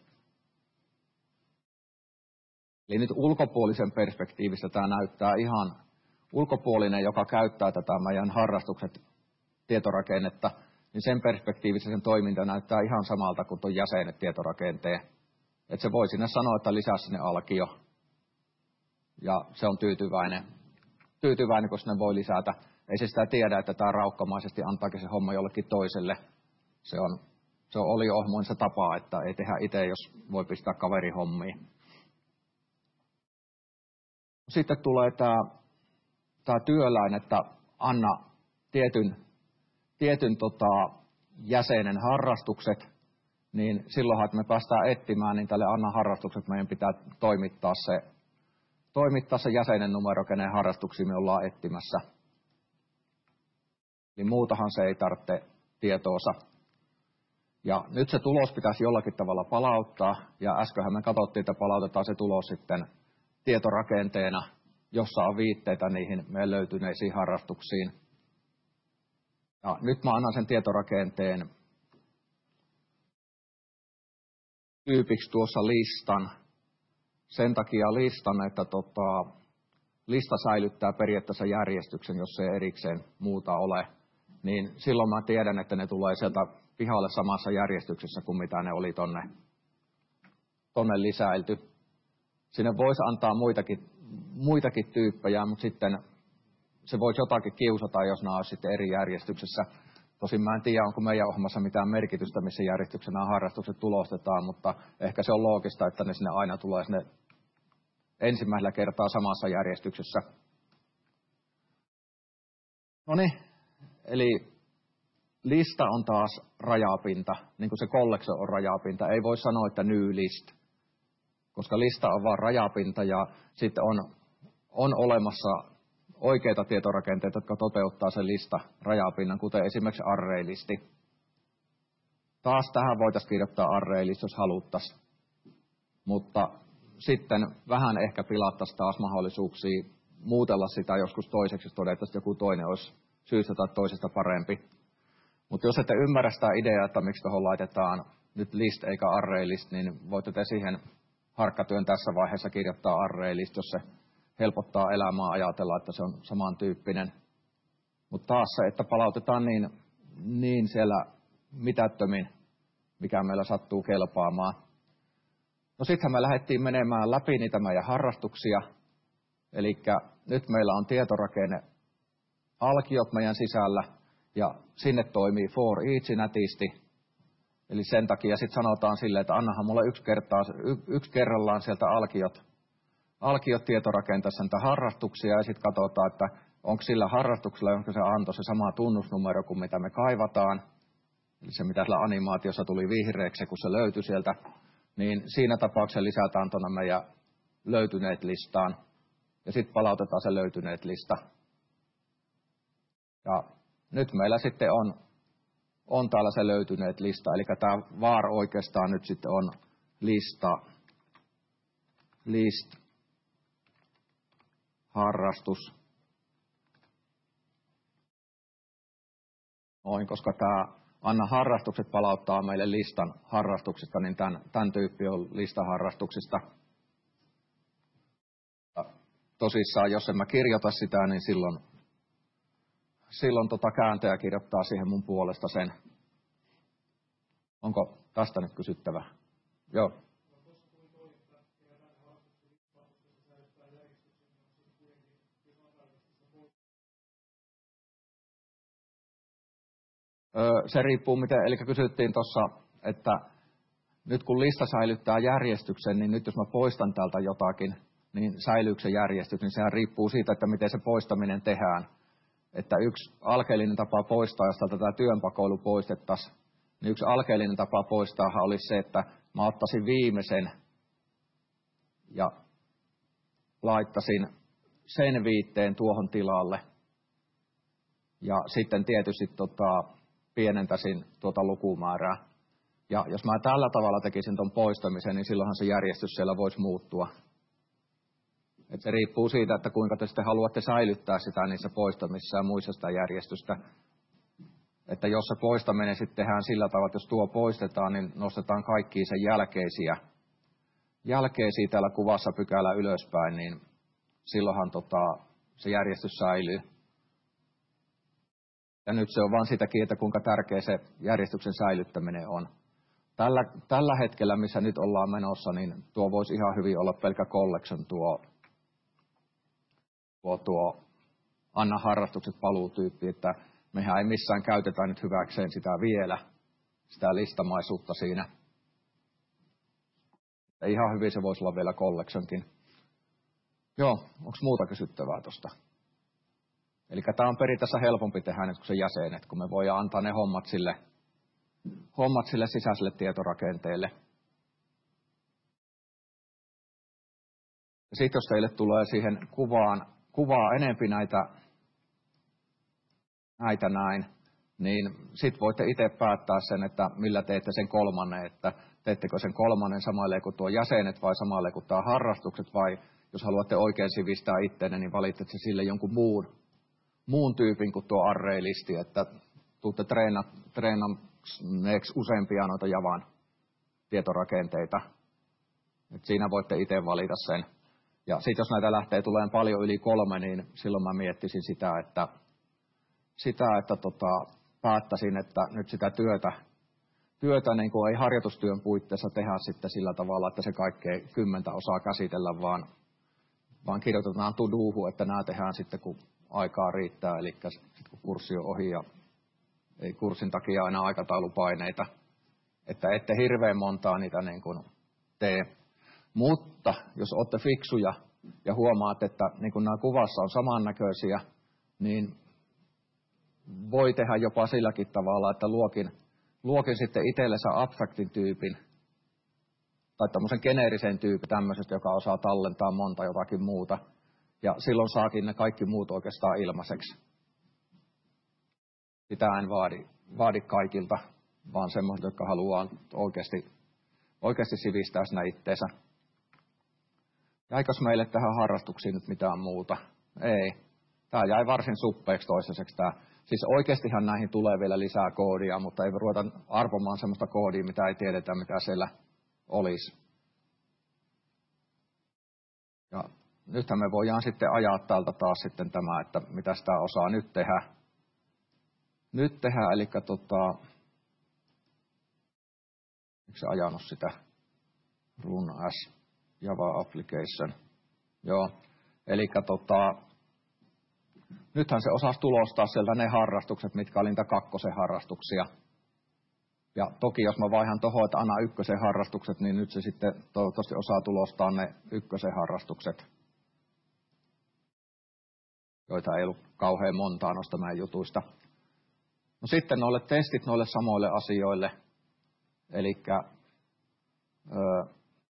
Eli nyt ulkopuolisen perspektiivistä tämä näyttää ihan ulkopuolinen, joka käyttää tätä meidän harrastukset tietorakennetta, niin sen perspektiivistä sen toiminta näyttää ihan samalta kuin tuon jäsenet tietorakenteen. Että se voi sinne sanoa, että lisää sinne alkio. Ja se on tyytyväinen. Tyytyväinen, kun sinne voi lisätä. Ei se sitä tiedä, että tämä raukkamaisesti antaakin se homma jollekin toiselle. Se on, se on olio-ohmoinsa tapa, että ei tehdä itse, jos voi pistää kaverihommiin. Sitten tulee tämä, tämä työläin, että anna tietyn, tietyn tota, jäsenen harrastukset, niin silloinhan, että me päästään etsimään, niin tälle anna harrastukset meidän pitää toimittaa se, toimittaa se jäsenen numero, kenen harrastuksia me ollaan etsimässä. Niin muutahan se ei tarvitse tietoonsa. Ja nyt se tulos pitäisi jollakin tavalla palauttaa, ja äskenhän me katsottiin, että palautetaan se tulos sitten tietorakenteena, jossa on viitteitä niihin meidän löytyneisiin harrastuksiin. Ja nyt mä annan sen tietorakenteen tyypiksi tuossa listan. Sen takia listan, että tota, lista säilyttää periaatteessa järjestyksen, jos ei erikseen muuta ole. Niin silloin mä tiedän, että ne tulee sieltä pihalle samassa järjestyksessä kuin mitä ne oli tonne, tonne lisäilty. Sinne voisi antaa muitakin, muitakin tyyppejä, mutta sitten se voisi jotakin kiusata, jos nämä olisi sitten eri järjestyksessä. Tosin mä en tiedä, onko meidän ohjelmassa mitään merkitystä, missä järjestyksessä nämä harrastukset tulostetaan, mutta ehkä se on loogista, että ne sinne aina tulee sinne ensimmäisellä kertaa samassa järjestyksessä. No niin, eli lista on taas rajapinta, niin kuin se collection on rajapinta. Ei voi sanoa, että new list, koska lista on vaan rajapinta ja sitten on, on olemassa oikeita tietorakenteita, jotka toteuttaa sen lista rajapinnan, kuten esimerkiksi array-listi. Taas tähän voitaisiin kirjoittaa array-list, jos haluttaisiin. Mutta sitten vähän ehkä pilattaisiin taas mahdollisuuksia muutella sitä joskus toiseksi, jos todetaan, että joku toinen olisi syystä tai toisesta parempi. Mutta jos ette ymmärrä sitä ideaa, että miksi tuohon laitetaan nyt list eikä array-list, niin voitte te siihen harkkatyön tässä vaiheessa kirjoittaa array-list, jos se helpottaa elämää ajatella, että se on samantyyppinen. Mutta taas se, että palautetaan niin, niin siellä mitättömin, mikä meillä sattuu kelpaamaan. No sittenhän me lähdettiin menemään läpi niitä meidän harrastuksia. Eli nyt meillä on tietorakenne alkiot meidän sisällä ja sinne toimii for each nätisti. Eli sen takia sitten sanotaan silleen, että annahan mulle yksi, kertaa, yksi kerrallaan sieltä alkiot, alkiot tietorakenteessa niitä harrastuksia ja sitten katsotaan, että onko sillä harrastuksella, jonka se antoi se sama tunnusnumero kuin mitä me kaivataan. Eli se mitä sillä animaatiossa tuli vihreäksi, kun se löytyi sieltä, niin siinä tapauksessa lisätään tuonne meidän löytyneet listaan. Ja sitten palautetaan se löytyneet lista. Ja nyt meillä sitten on, on täällä se löytyneet lista. Eli tämä var oikeastaan nyt sitten on lista, list, harrastus. Noin, koska tämä anna harrastukset palauttaa meille listan harrastuksista, niin tämän, tämän tyyppi on lista harrastuksista. Ja tosissaan, jos en mä kirjoita sitä, niin silloin, silloin tota kääntäjä kirjoittaa siihen mun puolesta sen. Onko tästä nyt kysyttävä? Joo. Se riippuu miten, eli kysyttiin tuossa, että nyt kun lista säilyttää järjestyksen, niin nyt jos mä poistan täältä jotakin, niin säilyykö se järjestys, niin sehän riippuu siitä, että miten se poistaminen tehdään. Että yksi alkeellinen tapa poistaa, jos täältä tämä työnpakoilu poistettaisiin, niin yksi alkeellinen tapa poistaahan olisi se, että mä ottaisin viimeisen ja laittaisin sen viitteen tuohon tilalle. Ja sitten tietysti tota, pienentäisin tuota lukumäärää. Ja jos mä tällä tavalla tekisin tuon poistamisen, niin silloinhan se järjestys siellä voisi muuttua. Et se riippuu siitä, että kuinka te sitten haluatte säilyttää sitä niissä poistamissa ja muissa sitä järjestystä. Että jos se poistaminen sitten tehdään sillä tavalla, että jos tuo poistetaan, niin nostetaan kaikkia sen jälkeisiä, jälkeisiä täällä kuvassa pykälä ylöspäin, niin silloinhan tota, se järjestys säilyy. Ja nyt se on vaan sitäkin, että kuinka tärkeä se järjestyksen säilyttäminen on. Tällä, tällä hetkellä, missä nyt ollaan menossa, niin tuo voisi ihan hyvin olla pelkkä collection tuo, tuo, tuo anna harrastukset paluutyyppi, että mehän ei missään käytetä nyt hyväkseen sitä vielä, sitä listamaisuutta siinä. Ja ihan hyvin se voisi olla vielä collectionkin. Joo, onko muuta kysyttävää tuosta? Eli tämä on periaatteessa helpompi tehdä nyt kuin se jäsenet, kun me voidaan antaa ne hommat sille, hommat sille sisäiselle tietorakenteelle. Sitten jos teille tulee siihen kuvaan, kuvaa enempi näitä, näitä näin, niin sitten voitte itse päättää sen, että millä teette sen kolmannen, että teettekö sen kolmannen samalle kuin tuo jäsenet vai samalle kuin tämä harrastukset, vai jos haluatte oikein sivistää itseänne, niin valitsette sille jonkun muun, muun tyypin kuin tuo array-listi, että tuutte treena, treenanneeksi useampia noita Javan tietorakenteita. Et siinä voitte itse valita sen. Ja sitten jos näitä lähtee tulemaan paljon yli kolme, niin silloin mä miettisin sitä, että, sitä, että tota, päättäisin, että nyt sitä työtä, työtä niin kuin ei harjoitustyön puitteissa tehdä sitten sillä tavalla, että se kaikkea kymmentä osaa käsitellä, vaan, vaan kirjoitetaan to-dohun, että nämä tehdään sitten, kun aikaa riittää, eli sitten kun kurssi on ohi ja ei kurssin takia aina aikataulupaineita, että ette hirveän montaa niitä niin kuin tee. Mutta jos olette fiksuja ja huomaatte, että niin kuin nämä kuvassa on samannäköisiä, niin voi tehdä jopa silläkin tavalla, että luokin, luokin sitten itsellensä abstraktin tyypin tai tämmöisen geneerisen tyypin tämmöisestä, joka osaa tallentaa monta jotakin muuta. Ja silloin saakin ne kaikki muut oikeastaan ilmaiseksi. Sitä en vaadi, vaadi kaikilta, vaan semmoiset, jotka haluaa oikeasti, oikeasti sivistää sinä itteensä. Jäikös meille tähän harrastuksiin nyt mitään muuta? Ei. Tämä jäi varsin suppeeksi toistaiseksi. Tämä. Siis oikeastihan näihin tulee vielä lisää koodia, mutta ei ruveta arpomaan semmoista koodia, mitä ei tiedetä, mitä siellä olisi. Ja nythän me voidaan sitten ajaa täältä taas sitten tämä, että mitä sitä osaa nyt tehdä. Nyt tehdä, eli tota, miksi se ajanut sitä run as Java application. Joo, eli tota, nythän se osasi tulostaa sieltä ne harrastukset, mitkä oli niitä kakkosen harrastuksia. Ja toki jos mä vaihan tohon, että anna ykkösen harrastukset, niin nyt se sitten toivottavasti osaa tulostaa ne ykkösen harrastukset, joita ei ollut kauhean montaa noista meidän jutuista. No sitten noille testit noille samoille asioille. Elikkä, öö,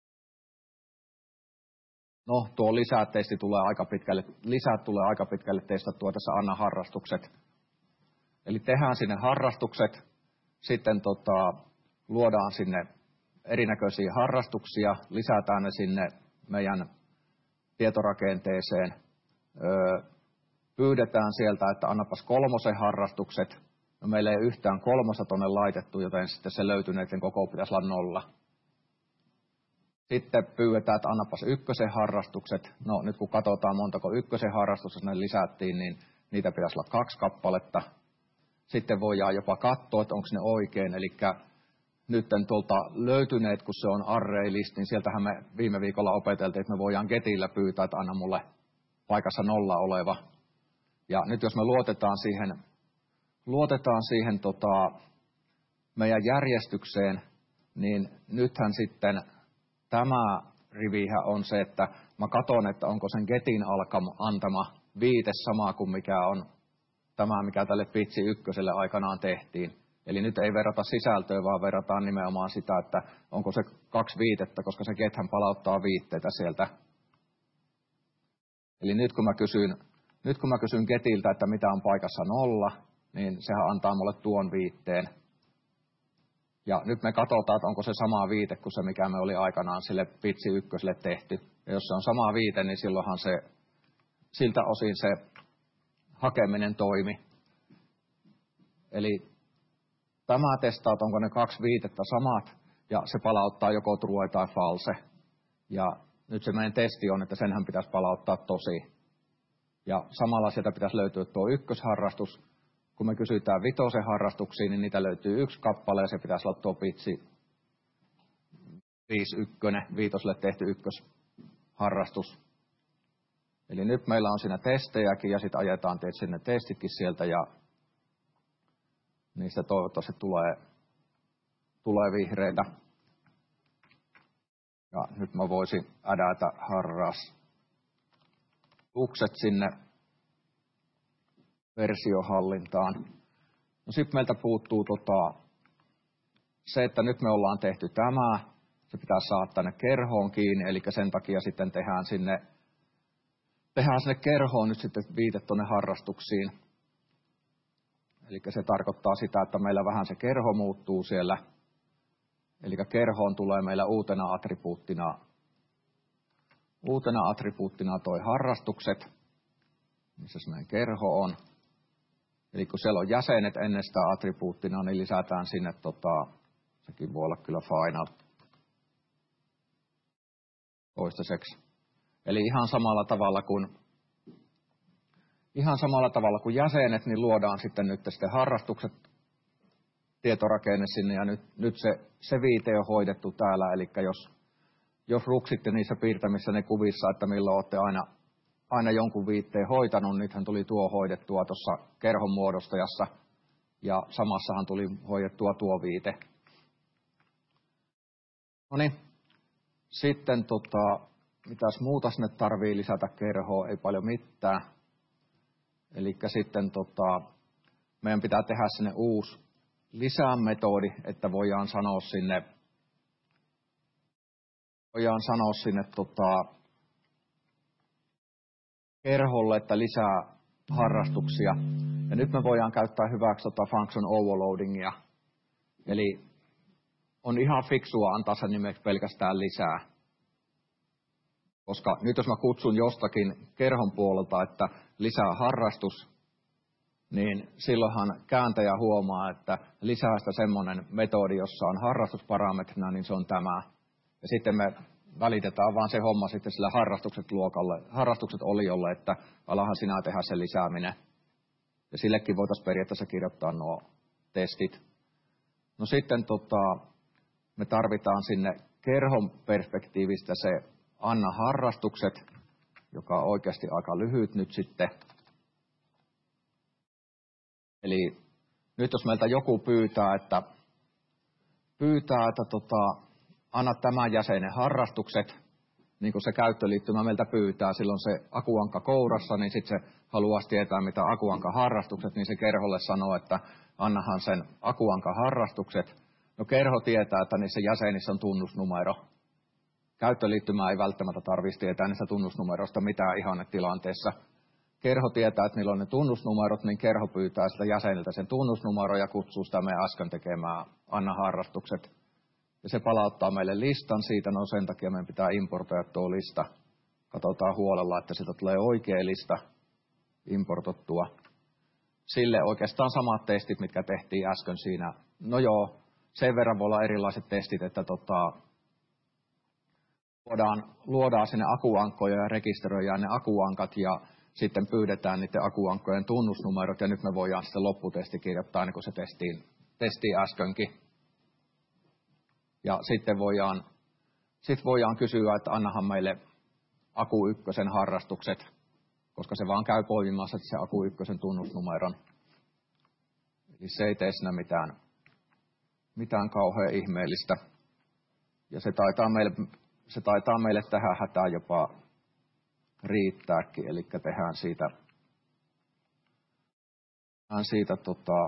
no tuo lisätesti tulee aika pitkälle, lisät tulee aika pitkälle testattua tässä anna harrastukset. Eli tehdään sinne harrastukset, sitten tota, luodaan sinne erinäköisiä harrastuksia, lisätään ne sinne meidän tietorakenteeseen, öö, pyydetään sieltä, että annapas kolmosen harrastukset. No meillä ei yhtään kolmosa tuonne laitettu, joten sitten se löytyneiden koko pitäisi olla nolla. Sitten pyydetään, että annapas ykkösen harrastukset. No nyt kun katsotaan montako ykkösen harrastusta ne lisättiin, niin niitä pitäisi olla kaksi kappaletta. Sitten voidaan jopa katsoa, että onko ne oikein. Eli nyt tuolta löytyneet, kun se on array list, niin sieltähän me viime viikolla opeteltiin, että me voidaan getillä pyytää, että anna mulle paikassa nolla oleva. Ja nyt jos me luotetaan siihen, luotetaan siihen tota, meidän järjestykseen, niin nythän sitten tämä rivihän on se, että mä katson, että onko sen getin antama viite sama kuin mikä on tämä, mikä tälle pitsi ykköselle aikanaan tehtiin. Eli nyt ei verrata sisältöä, vaan verrataan nimenomaan sitä, että onko se kaksi viitettä, koska se gethän palauttaa viitteitä sieltä. Eli nyt kun mä kysyn, nyt kun mä kysyn getiltä, että mitä on paikassa nolla, niin sehän antaa mulle tuon viitteen. Ja nyt me katsotaan, että onko se sama viite kuin se, mikä me oli aikanaan sille pitsi ykköselle tehty. Ja jos se on sama viite, niin silloinhan se, siltä osin se hakeminen toimi. Eli tämä testaa, onko ne kaksi viitettä samat, ja se palauttaa joko true tai false. Ja nyt se meidän testi on, että senhän pitäisi palauttaa tosi. Ja samalla sieltä pitäisi löytyä tuo ykkösharrastus. Kun me kysytään vitosen harrastuksiin, niin niitä löytyy yksi kappale, ja se pitäisi olla tuo pitsi viisi ykkönen, viitoselle tehty ykkösharrastus. Eli nyt meillä on siinä testejäkin, ja sitten ajetaan tietysti ne testitkin sieltä, ja niistä toivottavasti tulee, tulee vihreitä. Ja nyt mä voisin ädätä harrastukset sinne versiohallintaan. No sitten meiltä puuttuu tota, se, että nyt me ollaan tehty tämä. Se pitää saada tänne kerhoon kiinni, eli sen takia sitten tehdään sinne, tehdään sinne kerhoon nyt sitten viite tuonne harrastuksiin. Eli se tarkoittaa sitä, että meillä vähän se kerho muuttuu siellä. Eli kerhoon tulee meillä uutena attribuuttina, uutena attribuuttina toi harrastukset, missä se meidän kerho on. Eli kun siellä on jäsenet ennen sitä attribuuttina, niin lisätään sinne, tota, sekin voi olla kyllä final toistaiseksi. Eli ihan samalla tavalla kuin, ihan samalla tavalla kuin jäsenet, niin luodaan sitten nyt sitten harrastukset, tietorakenne sinne, ja nyt, nyt se, se viite on hoidettu täällä, eli jos, jos ruksitte niissä piirtämissä ne kuvissa, että milloin olette aina, aina jonkun viitteen hoitanut, nythän tuli tuo hoidettua tuossa kerhon muodostajassa, ja samassahan tuli hoidettua tuo viite. No niin, sitten tota, mitäs muuta sinne tarvii lisätä kerhoon, ei paljon mitään. Eli sitten tota, meidän pitää tehdä sinne uusi lisämetodi, että voidaan sanoa sinne, voidaan sanoa sinne tota, kerholle, että lisää harrastuksia. Ja nyt me voidaan käyttää hyväksi tota function overloadingia. Eli on ihan fiksua antaa sen nimeksi pelkästään lisää. Koska nyt jos mä kutsun jostakin kerhon puolelta, että lisää harrastus, niin silloinhan kääntäjä huomaa, että lisää sitä semmoinen metodi, jossa on harrastusparametrina, niin se on tämä. Ja sitten me välitetään vaan se homma sitten sillä harrastukset luokalle, harrastukset oliolle, että alahan sinä tehdä se lisääminen. Ja sillekin voitaisiin periaatteessa kirjoittaa nuo testit. No sitten tota, me tarvitaan sinne kerhon perspektiivistä se anna harrastukset, joka on oikeasti aika lyhyt nyt sitten. Eli nyt jos meiltä joku pyytää, että pyytää, että tota, anna tämän jäsenen harrastukset, niin kuin se käyttöliittymä meiltä pyytää. Silloin se akuankka kourassa, niin sitten se haluaa tietää, mitä akuankan harrastukset, niin se kerholle sanoo, että annahan sen akuankan harrastukset. No kerho tietää, että niissä jäsenissä on tunnusnumero. Käyttöliittymää ei välttämättä tarvitse tietää niistä tunnusnumeroista mitään ihannetilanteessa. Kerho tietää, että niillä on ne tunnusnumerot, niin kerho pyytää sitä jäseniltä sen tunnusnumero ja kutsuu sitä meidän äsken tekemään anna harrastukset. Ja se palauttaa meille listan siitä, no sen takia meidän pitää importoida tuo lista. Katsotaan huolella, että siitä tulee oikea lista importottua. Sille oikeastaan samat testit, mitkä tehtiin äsken siinä. No joo, sen verran voi olla erilaiset testit, että tota, luodaan, luodaan sinne akuankkoja ja rekisteröidään ne akuankat ja sitten pyydetään niiden akuankkojen tunnusnumerot ja nyt me voidaan sitten lopputesti kirjoittaa niin kuin se testiin, testiin äskenkin. Ja sitten voidaan, sit voidaan kysyä, että annahan meille Aku ykkösen harrastukset, koska se vaan käy poimimassa se Aku ykkösen tunnusnumeron. Eli se ei tee siinä mitään, mitään kauhean ihmeellistä. Ja se taitaa meille, se taitaa meille tähän hätään jopa riittääkin, eli tehdään siitä, tehdään siitä tota,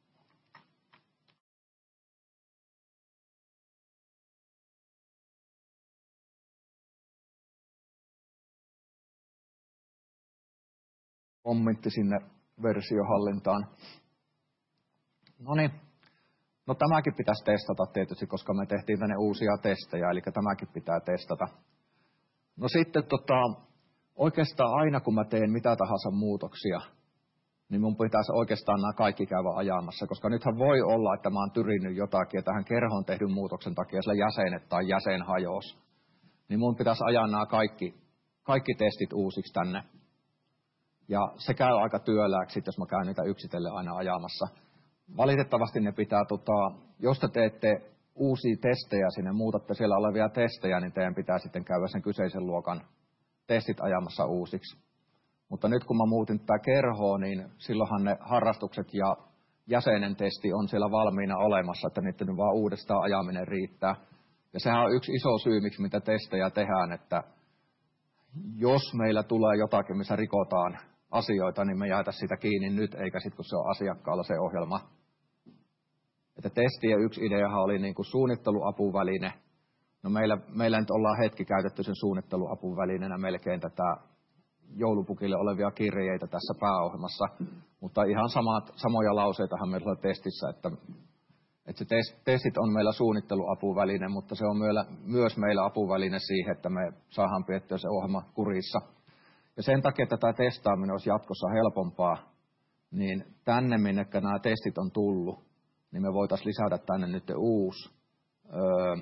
kommentti sinne versiohallintaan. No niin, no tämäkin pitäisi testata tietysti, koska me tehtiin tänne uusia testejä, eli tämäkin pitää testata. No sitten tota, oikeastaan aina kun mä teen mitä tahansa muutoksia, niin mun pitäisi oikeastaan nämä kaikki käydä ajamassa, koska nythän voi olla, että mä oon tyrinnyt jotakin ja tähän kerhoon tehdyn muutoksen takia sillä jäsenet tai jäsen hajosi. Niin mun pitäisi ajaa nämä kaikki, kaikki testit uusiksi tänne. Ja se käy aika työlääksi, jos mä käyn niitä yksitellen aina ajamassa. Valitettavasti ne pitää, tota, jos te teette uusia testejä sinne, muutatte siellä olevia testejä, niin teidän pitää sitten käydä sen kyseisen luokan testit ajamassa uusiksi. Mutta nyt kun mä muutin tätä kerhoa, niin silloinhan ne harrastukset ja jäsenen testi on siellä valmiina olemassa, että niiden vaan uudestaan ajaminen riittää. Ja sehän on yksi iso syy, miksi mitä testejä tehdään, että jos meillä tulee jotakin, missä rikotaan asioita, niin me jäätä sitä kiinni nyt, eikä sitten kun se on asiakkaalla se ohjelma. Että testien yksi ideahan oli niin kuin suunnitteluapuväline. No meillä, meillä nyt ollaan hetki käytetty sen suunnitteluapuvälineenä melkein tätä joulupukille olevia kirjeitä tässä pääohjelmassa, mutta ihan samat, samoja lauseitahan meillä on testissä, että, että se test, testit on meillä suunnitteluapuväline, mutta se on meillä, myös meillä apuväline siihen, että me saadaan piettyä se ohjelma kurissa. Ja sen takia, että tämä testaaminen olisi jatkossa helpompaa, niin tänne, minne nämä testit on tullut, niin me voitaisiin lisätä tänne nyt uusi. Öö,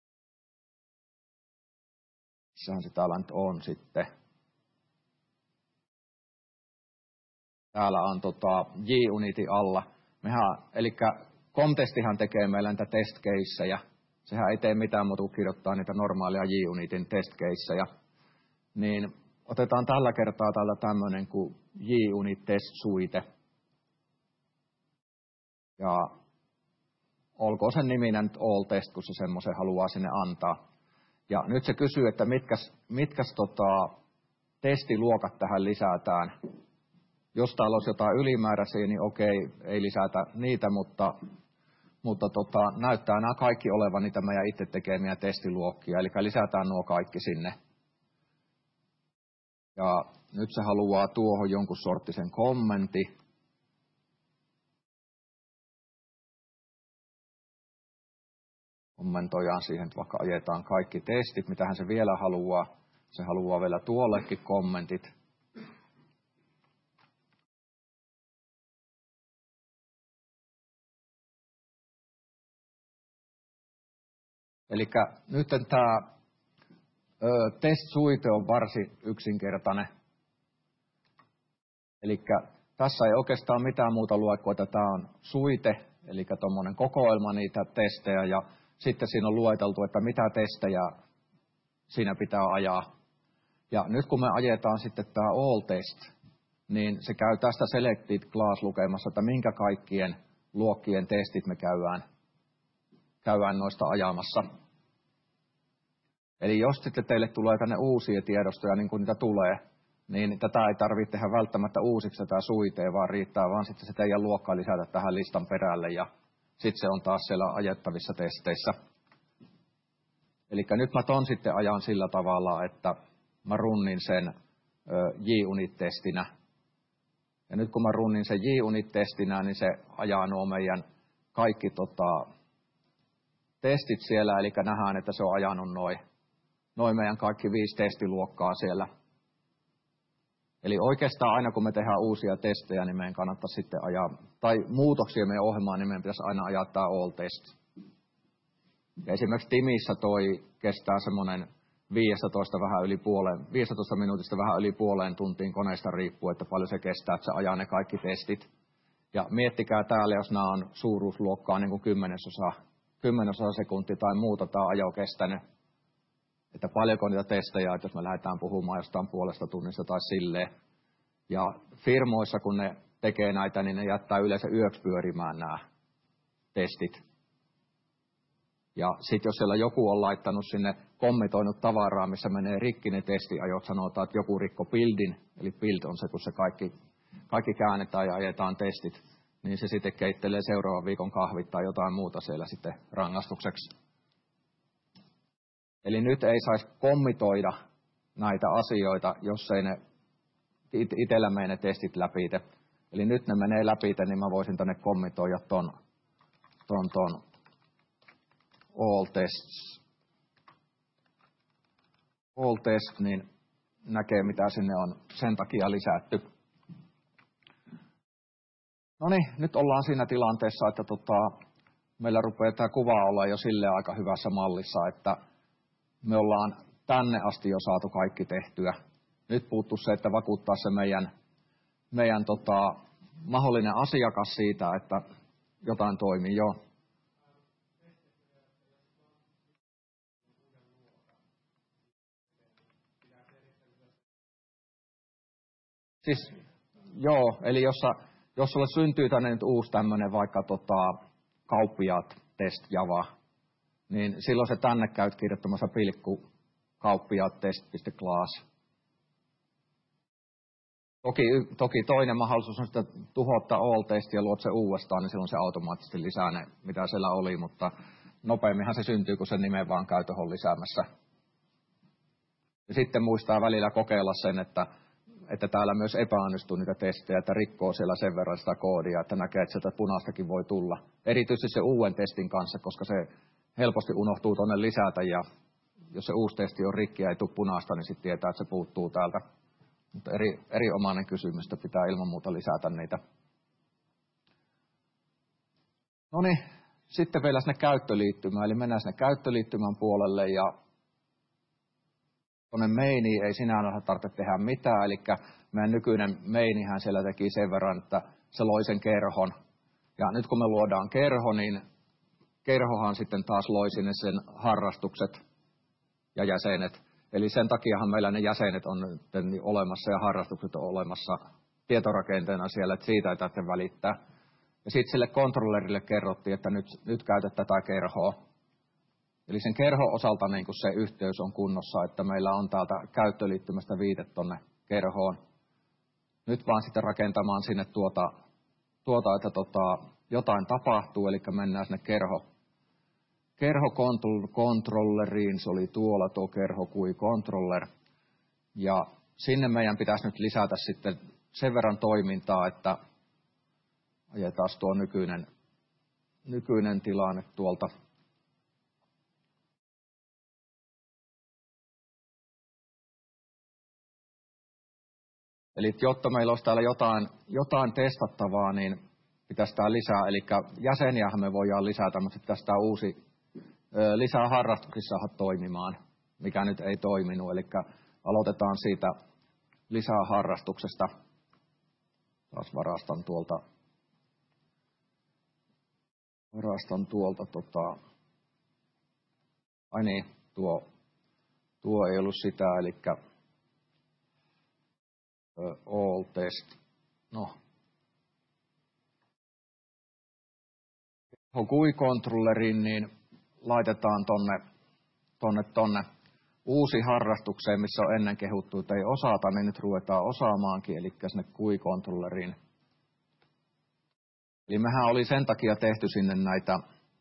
sehän se täällä nyt on sitten. Täällä on tota JUnity alla. Mehän, eli Comtestihan tekee meillä niitä test-caseja. Sehän ei tee mitään muuta kuin kirjoittaa niitä normaalia JUnityn test-caseja. Niin otetaan tällä kertaa täällä tämmöinen kuin JUnit Test Suite. Ja olkoon sen niminä nyt All Test, kun se semmoisen haluaa sinne antaa. Ja nyt se kysyy, että mitkäs, mitkäs tota, testiluokat tähän lisätään. Jos täällä olisi jotain ylimääräisiä, niin okei, ei lisätä niitä, mutta, mutta tota, näyttää nämä kaikki olevan niitä meidän itse tekemiä testiluokkia. Eli lisätään nuo kaikki sinne. Ja nyt se haluaa tuohon jonkun sorttisen kommentti. Kommentoidaan siihen, että vaikka ajetaan kaikki testit, mitä hän se vielä haluaa. Se haluaa vielä tuollekin kommentit. Eli nyt tämä test-suite on varsin yksinkertainen. Eli tässä ei oikeastaan mitään muuta lue kuin, että tämä on suite, eli tuommoinen kokoelma niitä testejä, ja sitten siinä on lueteltu, että mitä testejä siinä pitää ajaa. Ja nyt kun me ajetaan sitten tämä all test, niin se käy tästä selected class lukemassa, että minkä kaikkien luokkien testit me käydään, käydään noista ajamassa. Eli jos sitten teille tulee tänne uusia tiedostoja, niin kuin niitä tulee, niin tätä ei tarvitse tehdä välttämättä uusiksi tätä suitea, vaan riittää vaan sitten se teidän luokka lisätä tähän listan perälle ja sitten se on taas siellä ajettavissa testeissä. Eli nyt mä ton sitten ajan sillä tavalla, että mä runnin sen J-unit-testinä. Ja nyt kun mä runnin sen J-unit-testinä, niin se ajaa nuo meidän kaikki tota, testit siellä, eli nähdään, että se on ajanut noin noi meidän kaikki viisi testiluokkaa siellä. Eli oikeastaan aina kun me tehdään uusia testejä, niin meidän kannattaa sitten ajaa, tai muutoksia meidän ohjelmaan, niin meidän pitäisi aina ajaa tämä all test. Ja esimerkiksi Timissä toi kestää semmoinen viisitoista vähän yli puoleen, viisitoista minuutista vähän yli puoleen tuntiin koneesta riippuu, että paljon se kestää, että se ajaa ne kaikki testit. Ja miettikää täällä, jos nämä on suuruusluokkaa niin kuin kymmenesosa, kymmenesosa sekuntia tai muuta tämä ajo kestänyt. Että paljonko niitä testejä, että jos me lähdetään puhumaan jostain puolesta tunnista tai silleen. Ja firmoissa, kun ne tekee näitä, niin ne jättää yleensä yöksi pyörimään nämä testit. Ja sitten jos siellä joku on laittanut sinne kommitoinut tavaraa, missä menee rikki ne testiajot, sanotaan, että joku rikko buildin, eli build on se, kun se kaikki, kaikki käännetään ja ajetaan testit, niin se sitten keittelee seuraavan viikon kahvit tai jotain muuta siellä sitten rangaistukseksi. Eli nyt ei saisi kommitoida näitä asioita, jos ei ne itsellä mene ne testit läpi. Eli nyt ne menee läpi, niin mä voisin tänne kommitoida ton, ton, ton all tests. All test, niin näkee mitä sinne on sen takia lisätty. No niin, nyt ollaan siinä tilanteessa, että tota, meillä rupeaa tämä kuva olla jo silleen aika hyvässä mallissa, että me ollaan tänne asti jo saatu kaikki tehtyä. Nyt puuttuu se, että vakuuttaa se meidän, meidän tota, mahdollinen asiakas siitä, että jotain toimii jo. Siis joo, eli jos, jos sulle syntyy tänne nyt uusi tämmöinen vaikka tota, kauppiaat test Java, niin silloin se tänne käyt kirjoittamassa pilkku kauppiaat test.class. Toki, toki toinen mahdollisuus on sitä tuhottaa all test ja luot se uudestaan, niin silloin se automaattisesti lisää ne, mitä siellä oli, mutta nopeamminhan se syntyy, kun sen nimen vaan käytön on lisäämässä. Ja sitten muistaa välillä kokeilla sen, että, että täällä myös epäonnistuu niitä testejä, että rikkoo siellä sen verran sitä koodia, että näkee, että sieltä punaistakin voi tulla. Erityisesti se uuden testin kanssa, koska se helposti unohtuu tuonne lisätä ja jos se uusi testi on rikki ja ei tule punaista, niin sitten tietää, että se puuttuu täältä. Mutta eri, erinomainen kysymys, että pitää ilman muuta lisätä niitä. No niin, sitten vielä sinne käyttöliittymään, eli mennään sinne käyttöliittymän puolelle ja tuonne mainiin ei sinänsä tarvitse tehdä mitään, eli meidän nykyinen mainihän siellä teki sen verran, että se loi sen kerhon. Ja nyt kun me luodaan kerho, niin kerhohan sitten taas loi sinne sen harrastukset ja jäsenet. Eli sen takiahan meillä ne jäsenet on nyt olemassa ja harrastukset on olemassa tietorakenteena siellä, että siitä ei tarvitse välittää. Ja sitten sille kontrollerille kerrottiin, että nyt, nyt käytä tätä kerhoa. Eli sen kerhon osalta niin kun se yhteys on kunnossa, että meillä on täältä käyttöliittymästä viite tonne kerhoon. Nyt vaan sitten rakentamaan sinne tuota, tuota että tota, jotain tapahtuu, eli mennään sinne kerho. Kerho-controlleriin, se oli tuolla tuo kerho kui controller. Ja sinne meidän pitäisi nyt lisätä sitten sen verran toimintaa, että ajetaan tuo nykyinen, nykyinen tilanne tuolta. Eli jotta meillä olisi täällä jotain, jotain testattavaa, niin pitäisi tää lisää. Eli jäseniähän me voidaan lisätä, mutta pitäisi tää uusi lisää harrastuksissa toimimaan, mikä nyt ei toiminut. Eli aloitetaan siitä lisää harrastuksesta. Taas varastan tuolta, varastan tuolta tota, ai niin, tuo, tuo ei ollut sitä, eli all test, no, G U I-controllerin, niin laitetaan tonne, tonne, tonne uusi harrastukseen, missä on ennen kehuttu, että ei osata, niin nyt ruvetaan osaamaankin, eli sinne Q I-kontrolleriin. Eli mehän oli sen takia tehty sinne näitä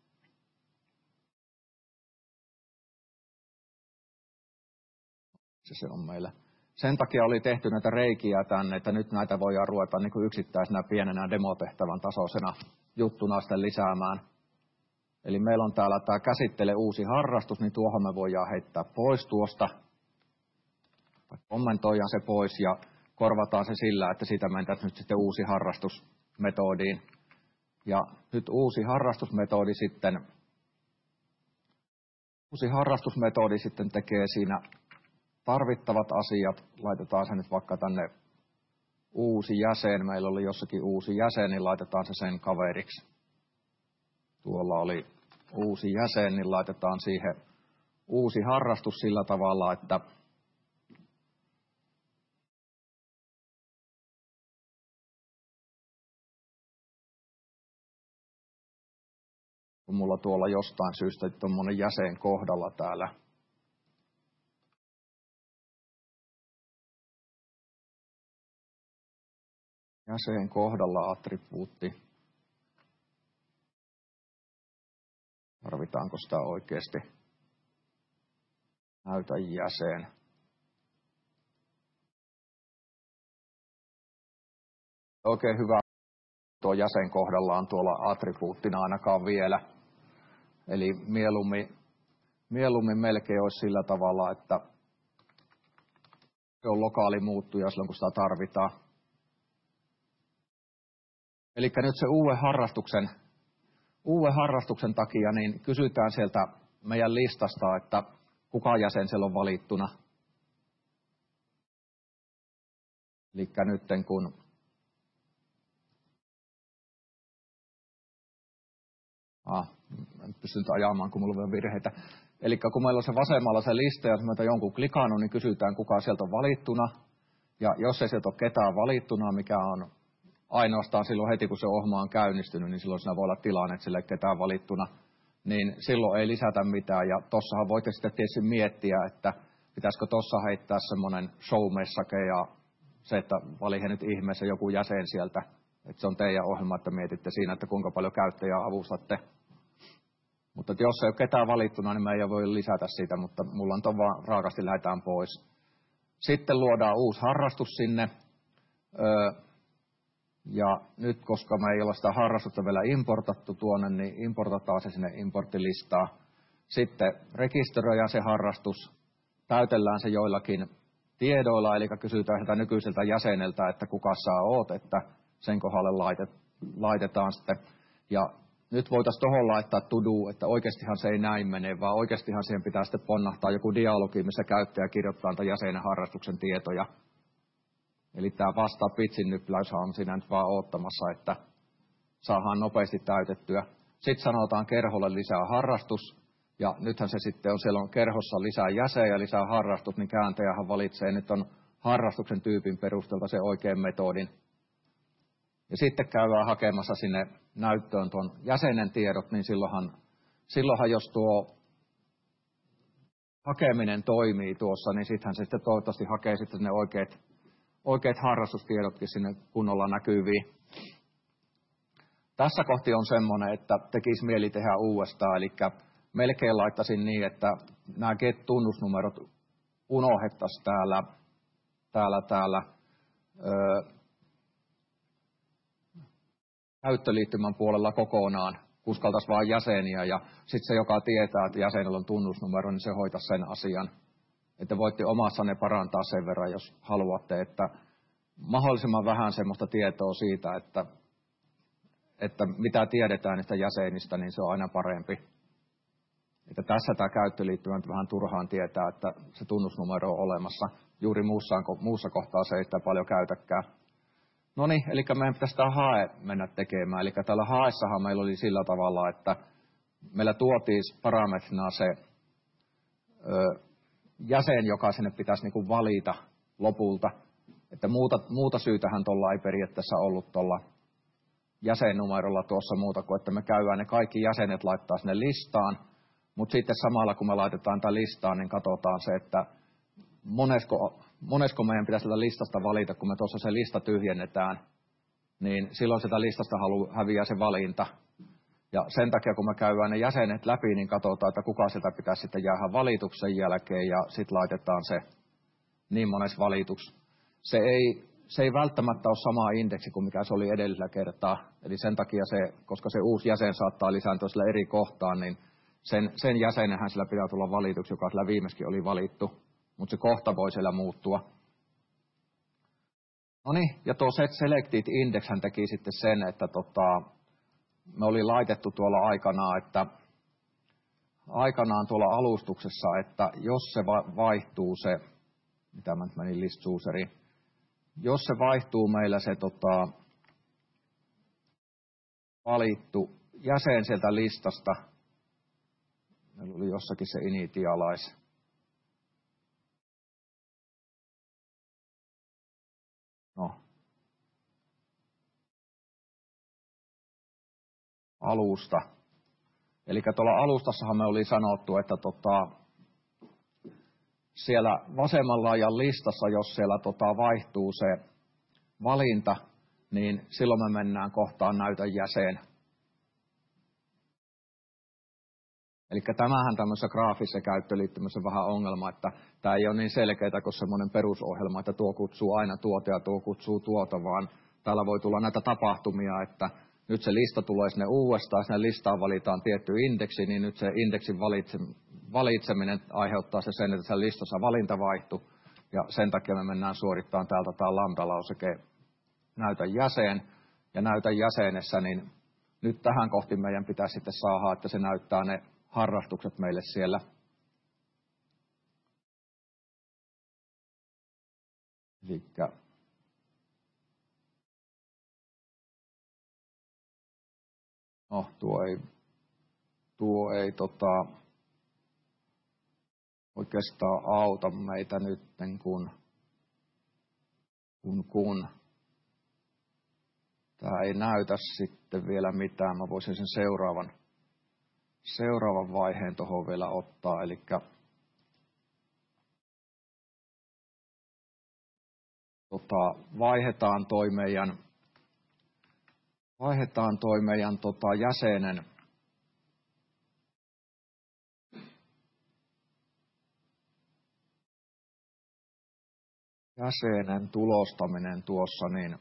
se, se on meillä. Sen takia oli tehty näitä reikiä tänne, että nyt näitä voidaan ruveta niin kuin yksittäisenä pienenä demotehtävän tasoisena juttuna sitten lisäämään. Eli meillä on täällä tämä käsittele uusi harrastus, niin tuohon me voidaan heittää pois tuosta. Kommentoidaan se pois ja korvataan se sillä, että siitä mentäisiin nyt sitten uusi harrastusmetodiin. Ja nyt uusi harrastusmetodi sitten, uusi harrastusmetodi sitten tekee siinä tarvittavat asiat. Laitetaan se nyt vaikka tänne uusi jäsen. Meillä oli jossakin uusi jäsen, niin laitetaan se sen kaveriksi. Tuolla oli uusi jäsen, niin laitetaan siihen uusi harrastus sillä tavalla, että kun mulla tuolla jostain syystä tuommoinen jäsen kohdalla täällä. Jäsen kohdalla attribuutti. Tarvitaanko sitä oikeasti? Näytä jäsen. Oikein hyvä. Tuo jäsen kohdallaan tuolla attribuuttina ainakaan vielä. Eli mieluummin, mieluummin melkein olisi sillä tavalla, että se on lokaali muuttuja silloin, kun sitä tarvitaan. Eli nyt se uuden harrastuksen, uuden harrastuksen takia niin kysytään sieltä meidän listasta, että kuka jäsen siellä on valittuna. Eli nyt kun ah, en pystynyt ajamaan, kun mulla on vielä virheitä. Eli kun meillä on se vasemmalla se lista, ja jos meitä jonkun klikannut, niin kysytään, kuka sieltä on valittuna. Ja jos ei sieltä ole ketään valittuna, mikä on ainoastaan silloin heti, kun se ohjelma on käynnistynyt, niin silloin siinä voi olla tilanne, että sillä ei ketään valittuna, niin silloin ei lisätä mitään. Ja tossahan voitte sitten tietysti miettiä, että pitäisikö tossa heittää semmoinen show-message ja se, että valihe nyt ihmeessä joku jäsen sieltä, että se on teidän ohjelma, että mietitte siinä, että kuinka paljon käyttäjää avustatte. Mutta jos ei ole ketään valittuna, niin me ei voi lisätä sitä, mutta mulla on vaan raakasti lähdetään pois. Sitten luodaan uusi harrastus sinne. Öö, Ja nyt, koska me ei ole sitä harrastusta vielä importattu tuonne, niin importataan se sinne importtilistaan. Sitten rekisteröidään se harrastus, täytellään se joillakin tiedoilla, eli kysytään sitä nykyiseltä jäseneltä, että kuka sä oot, että sen kohdalle laitet, laitetaan sitten. Ja nyt voitaisiin tuohon laittaa to do, että oikeastihan se ei näin mene, vaan oikeastihan siihen pitää sitten ponnahtaa joku dialogi, missä käyttäjä kirjoittaa tämän jäsenen harrastuksen tietoja. Eli tämä vasta pitsin nypläys on siinä nyt vaan oottamassa, että saadaan nopeasti täytettyä. Sitten sanotaan kerholle lisää harrastus, ja nythän se sitten on, siellä on kerhossa lisää jäsen ja lisää harrastus, niin kääntäjähän valitsee nyt on harrastuksen tyypin perusteelta se oikein metodin. Ja sitten käydään hakemassa sinne näyttöön tuon jäsenen tiedot, niin silloinhan, silloinhan jos tuo hakeminen toimii tuossa, niin sittenhän se sitten toivottavasti hakee sitten ne oikeat Oikeat harrastustiedotkin sinne kunnolla näkyviin. Tässä kohti on semmoinen, että tekisi mieli tehdä uudestaan, eli melkein laittaisin niin, että nämä get-tunnusnumerot unohdettaisiin täällä, täällä, täällä öö, käyttöliittymän puolella kokonaan, kuskaltaisiin vain jäseniä, ja sitten se, joka tietää, että jäsenellä on tunnusnumero, niin se hoitaisi sen asian. Että voitte omassanne parantaa sen verran, jos haluatte, että mahdollisimman vähän semmoista tietoa siitä, että, että mitä tiedetään niistä jäsenistä, niin se on aina parempi. Että tässä tämä käyttöliittymä vähän turhaan tietää, että se tunnusnumero on olemassa. Juuri muussa, muussa kohtaa se ei sitä paljon käytäkään. No niin, eli meidän pitäisi tämä hae mennä tekemään. Eli täällä haessahan meillä oli sillä tavalla, että meillä tuotiin parametrina se ö, jäsen, joka sinne pitäisi niin kuin valita lopulta. Että muuta, muuta syytähän tuolla ei periaatteessa ollut tuolla jäsennumerolla tuossa muuta kuin, että me käydään ne kaikki jäsenet laittaa sinne listaan. Mutta sitten samalla kun me laitetaan tätä listaa, niin katsotaan se, että monesko, monesko meidän pitäisi tätä listasta valita, kun me tuossa se lista tyhjennetään, niin silloin sitä listasta halu, häviää se valinta. Ja sen takia, kun me käydään ne jäsenet läpi, niin katsotaan, että kuka sieltä pitäisi sitten jäädä valituksen jälkeen, ja sitten laitetaan se niin monessa valituksi. Se ei, se ei välttämättä ole sama indeksi kuin mikä se oli edellisellä kertaa. Eli sen takia se, koska se uusi jäsen saattaa lisääntyä sillä eri kohtaan, niin sen, sen jäsenenhän sillä pitää tulla valituksi, joka sillä viimeiskin oli valittu. Mutta se kohta voi siellä muuttua. No niin, ja tuo set selected index hän teki sitten sen, että tota, me oli laitettu tuolla aikanaan, että aikanaan tuolla alustuksessa, että jos se va- vaihtuu se, mitä mä nyt menin list chooseriin, jos se vaihtuu meillä se tota, valittu jäsen sieltä listasta, meillä oli jossakin se initialize, no, alusta. Eli tuolla alustassahan me oli sanottu, että tota, siellä vasemmalla laajan listassa, jos siellä tota vaihtuu se valinta, niin silloin me mennään kohtaan näytä jäsen. Eli tämähän tämmöisessä graafisessa käyttöliittymässä on vähän ongelma, että tämä ei ole niin selkeää kuin semmoinen perusohjelma, että tuo kutsuu aina tuota ja tuo kutsuu tuota, vaan täällä voi tulla näitä tapahtumia, että nyt se lista tulee sinne uudestaan, sinne listaan valitaan tietty indeksi, niin nyt se indeksin valitseminen aiheuttaa se sen, että se listassa valinta vaihtuu, ja sen takia me mennään suorittamaan täältä tämä lambda-lauseke näytä jäsen, ja näytä jäsenessä, niin nyt tähän kohti meidän pitää sitten saada, että se näyttää ne harrastukset meille siellä. Elikkä no, tuo ei, tuo ei tota, oikeastaan auta meitä nyt, kun, kun, kun tämä ei näytä sitten vielä mitään. Mä voisin sen seuraavan, seuraavan vaiheen tuohon vielä ottaa, eli tota, vaihdetaan toi meidän, vaihdetaan toi meidän tota, jäsenen jäsenen tulostaminen tuossa, niin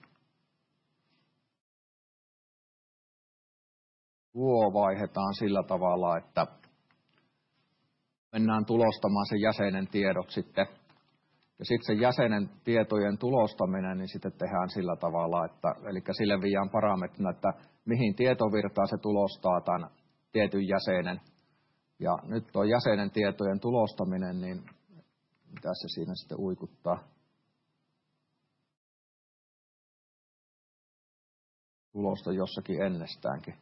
tuo vaihdetaan sillä tavalla, että mennään tulostamaan sen jäsenen tiedot sitten. Ja sitten sen jäsenen tietojen tulostaminen, niin sitten tehdään sillä tavalla, että eli sille viiään parametrina, että mihin tietovirtaan se tulostaa tämän tietyn jäsenen. Ja nyt tuo jäsenen tietojen tulostaminen, niin mitä se siinä sitten uikuttaa? Tulosta jossakin ennestäänkin.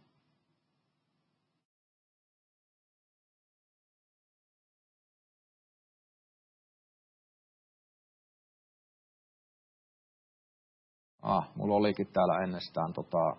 Ah, mulla olikin täällä ennestään, tota,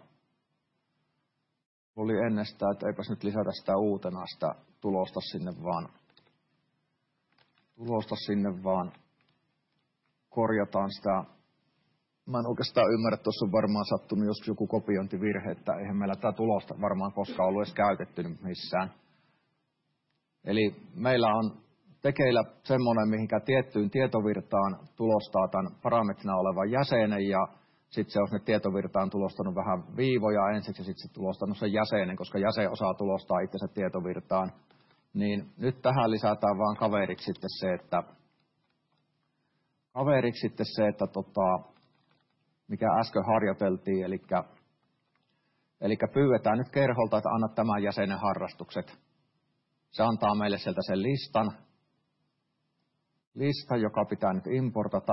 oli ennestään, että eipäs nyt lisätä sitä uutena sitä tulosta sinne vaan, tulosta sinne vaan korjataan sitä. Mä en oikeastaan ymmärrä, että tuossa on varmaan sattunut joskus joku kopiointivirhe, että eihän meillä tätä tulosta varmaan koskaan ollut edes käytetty missään. Eli meillä on tekeillä semmoinen, mihinkä tiettyyn tietovirtaan tulostaa tämän parametrina olevan jäsenen, ja sitten se on sinne tietovirtaan tulostanut vähän viivoja ensiksi, ja sitten se tulostanut sen jäsenen, koska jäsen osaa tulostaa itsensä tietovirtaan. Niin nyt tähän lisätään vaan kaveriksi sitten se, että kaveriksi sitten se, että tota, mikä äsken harjoiteltiin, eli, eli pyydetään nyt kerholta, että anna tämän jäsenen harrastukset. Se antaa meille sieltä sen listan, lista, joka pitää nyt importata.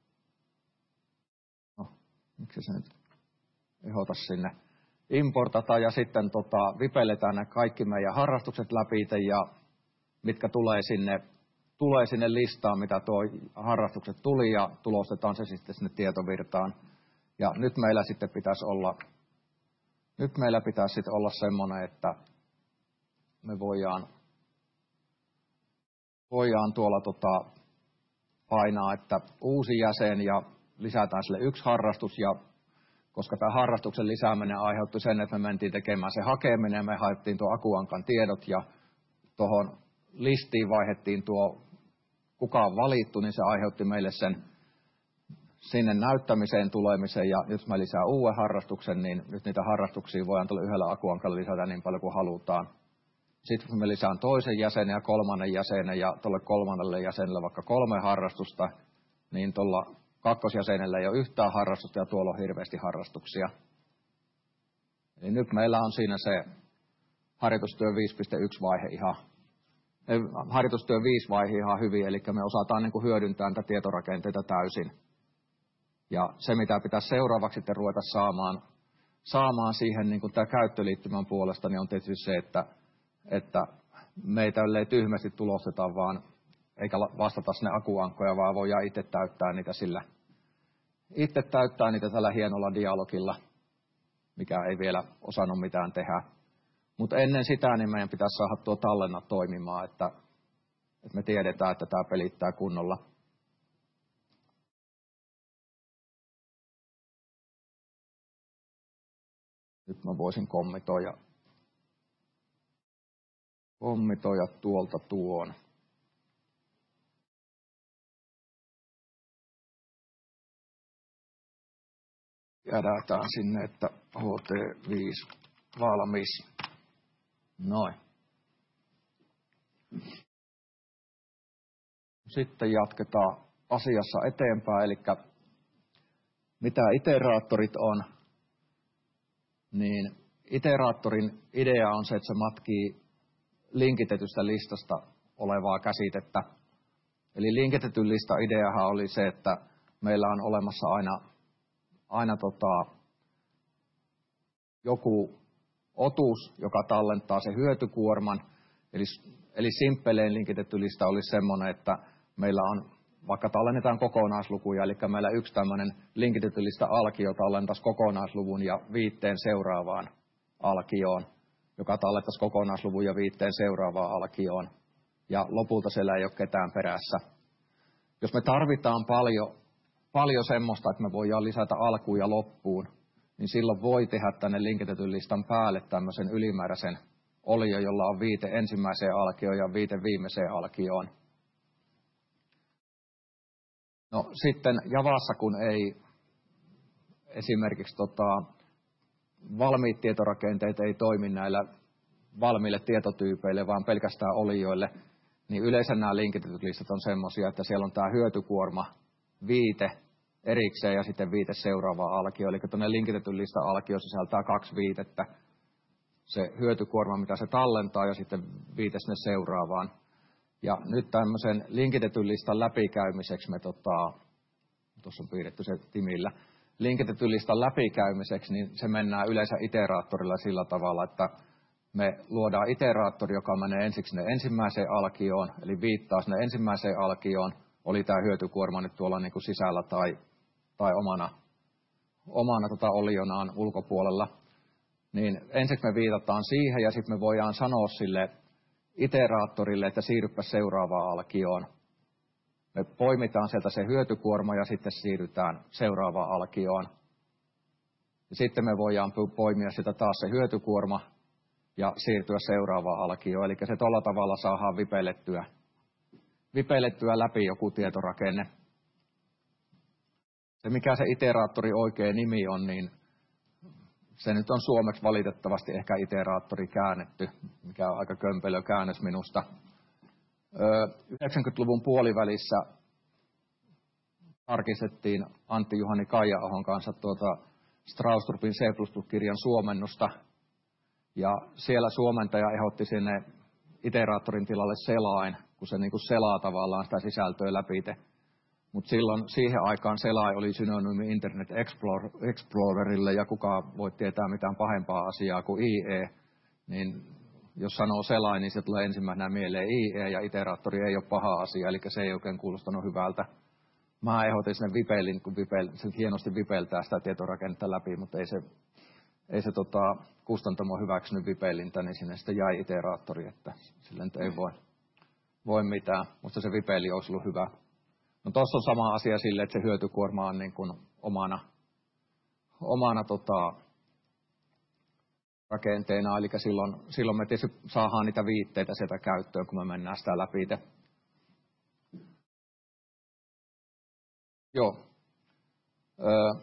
No, miksi se nyt ehdota sinne? Importata ja sitten tota, vipelletään ne kaikki meidän harrastukset läpi ja mitkä tulee sinne, tulee sinne listaan, mitä tuo harrastukset tuli ja tulostetaan se sitten sinne tietovirtaan. Ja nyt meillä sitten pitäisi olla, nyt meillä pitäisi sitten olla semmoinen, että me voidaan voidaan tuolla tota, painaa, että uusi jäsen ja lisätään sille yksi harrastus. Ja koska tämä harrastuksen lisääminen aiheutti sen, että me mentiin tekemään se hakeminen, me haettiin tuo Akuankan tiedot ja tuohon listiin vaihdettiin tuo kuka on valittu, niin se aiheutti meille sen sinne näyttämiseen tulemisen, ja nyt mä lisään uuden harrastuksen, niin nyt niitä harrastuksia voidaan tuolla yhdellä Akuankalla lisätä niin paljon kuin halutaan. Sitten kun me lisään toisen jäsenen ja kolmannen jäsenen, ja tuolle kolmannelle jäsenelle vaikka kolme harrastusta, niin tuolla kakkosjäsenellä ei ole yhtään harrastusta, ja tuolla on hirveästi harrastuksia. Eli nyt meillä on siinä se harjoitustyö viisi piste yksi vaihe ihan, harjoitustyö viisi vaihe ihan hyvin, eli me osataan niin kuin hyödyntää näitä tietorakenteita täysin. Ja se, mitä pitäisi seuraavaksi sitten ruveta saamaan, saamaan siihen niin kuin tämä käyttöliittymän puolesta, niin on tietysti se, että, että meitä ei tyhmästi tulosteta, vaan eikä vastata sinne akuankkoja, vaan voidaan itse täyttää niitä sillä, itse täyttää niitä tällä hienolla dialogilla, mikä ei vielä osannut mitään tehdä. Mutta ennen sitä niin meidän pitäisi saada tuo tallenna toimimaan, että, että me tiedetään, että tämä pelittää kunnolla. Nyt mä voisin kommitoida, kommitoida tuolta tuon. Jädätään sinne, että H T viisi valmis. Noin. Sitten jatketaan asiassa eteenpäin, eli mitä iteraattorit on, niin iteraattorin idea on se, että se matkii linkitetystä listasta olevaa käsitettä. Eli linkitetyn listan ideahan oli se, että meillä on olemassa aina, aina tota, joku otus, joka tallentaa se hyötykuorman. Eli, eli simppelein linkitetty lista olisi semmoinen, että meillä on, vaikka tallennetaan kokonaislukuja, eli meillä yksi tämmöinen linkitetty lista alkio tallentaisi kokonaisluvun ja viitteen seuraavaan alkioon, joka tallettaisi kokonaisluvun ja viitteen seuraavaan alkioon. Ja lopulta siellä ei ole ketään perässä. Jos me tarvitaan paljon, paljon semmoista, että me voidaan lisätä alkuun ja loppuun, niin silloin voi tehdä tänne linkitetyn listan päälle tämmöisen ylimääräisen olio, jolla on viite ensimmäiseen alkioon ja viite viimeiseen alkioon. No sitten Javassa, kun ei esimerkiksi tota, valmiit tietorakenteet ei toimi näillä valmiille tietotyypeille, vaan pelkästään olioille, niin yleensä nämä linkitetyt listat on semmoisia, että siellä on tämä hyötykuorma, viite erikseen ja sitten viite seuraavaan alkioon. Eli tuonne linkitetyn listan alkio sisältää kaksi viitettä. Se hyötykuorma, mitä se tallentaa, ja sitten viite sinne seuraavaan. Ja nyt tämmöisen linkitetyn listan läpikäymiseksi me, tota, tuossa on piirretty se timillä, linkitetyn listan läpikäymiseksi, niin se mennään yleensä iteraattorilla sillä tavalla, että me luodaan iteraattori, joka menee ensiksi sinne ensimmäiseen alkioon, eli viittaa sinne ensimmäiseen alkioon, oli tämä hyötykuorma nyt tuolla niin kuin sisällä tai, tai omana, omana tota olionaan ulkopuolella. Niin ensiksi me viitataan siihen ja sitten me voidaan sanoa sille iteraattorille, että siirrypä seuraavaan alkioon. Me poimitaan sieltä se hyötykuorma ja sitten siirrytään seuraavaan alkioon. Ja sitten me voidaan poimia sitä taas se hyötykuorma ja siirtyä seuraavaan alkioon. Eli se tuolla tavalla saadaan vipelettyä, vipelettyä läpi joku tietorakenne. Se mikä se iteraattori oikea nimi on, niin se nyt on suomeksi valitettavasti ehkä iteraattori käännetty, mikä on aika kömpelö käännös minusta. yhdeksänkymmentäluvun puolivälissä tarkistettiin Antti-Juhani Kaija-ahon kanssa tuota Strausstrupin C plus plus-kirjan suomennusta. Ja siellä suomentaja ehdotti sinne iteraattorin tilalle selain, kun se niin kuin selaa tavallaan sitä sisältöä läpite. Mutta silloin siihen aikaan selain oli synonyymi Internet Explorerille, ja kukaan voi tietää mitään pahempaa asiaa kuin I E. Niin jos sanoo selain, niin se tulee ensimmäisenä mieleen I E, ja iteraattori ei ole paha asia, eli se ei oikein kuulostanut hyvältä. Mä ehdotin sinne vipelin, kun vipel, se hienosti vipeltää sitä tietorakennetta läpi, mutta ei se, ei se tota, kustantamo hyväksynyt vipelintä, niin sinne sitten jäi iteraattori, että sillä nyt ei voi, voi mitään, mutta se vipeli olisi ollut hyvä. No tuossa on sama asia sille, että se hyötykuorma on niin kuin omana, omana tota, rakenteena, eli silloin, silloin me tietysti saadaan niitä viitteitä sieltä käyttöön, kun me mennään sitä läpi. Joo. Öö,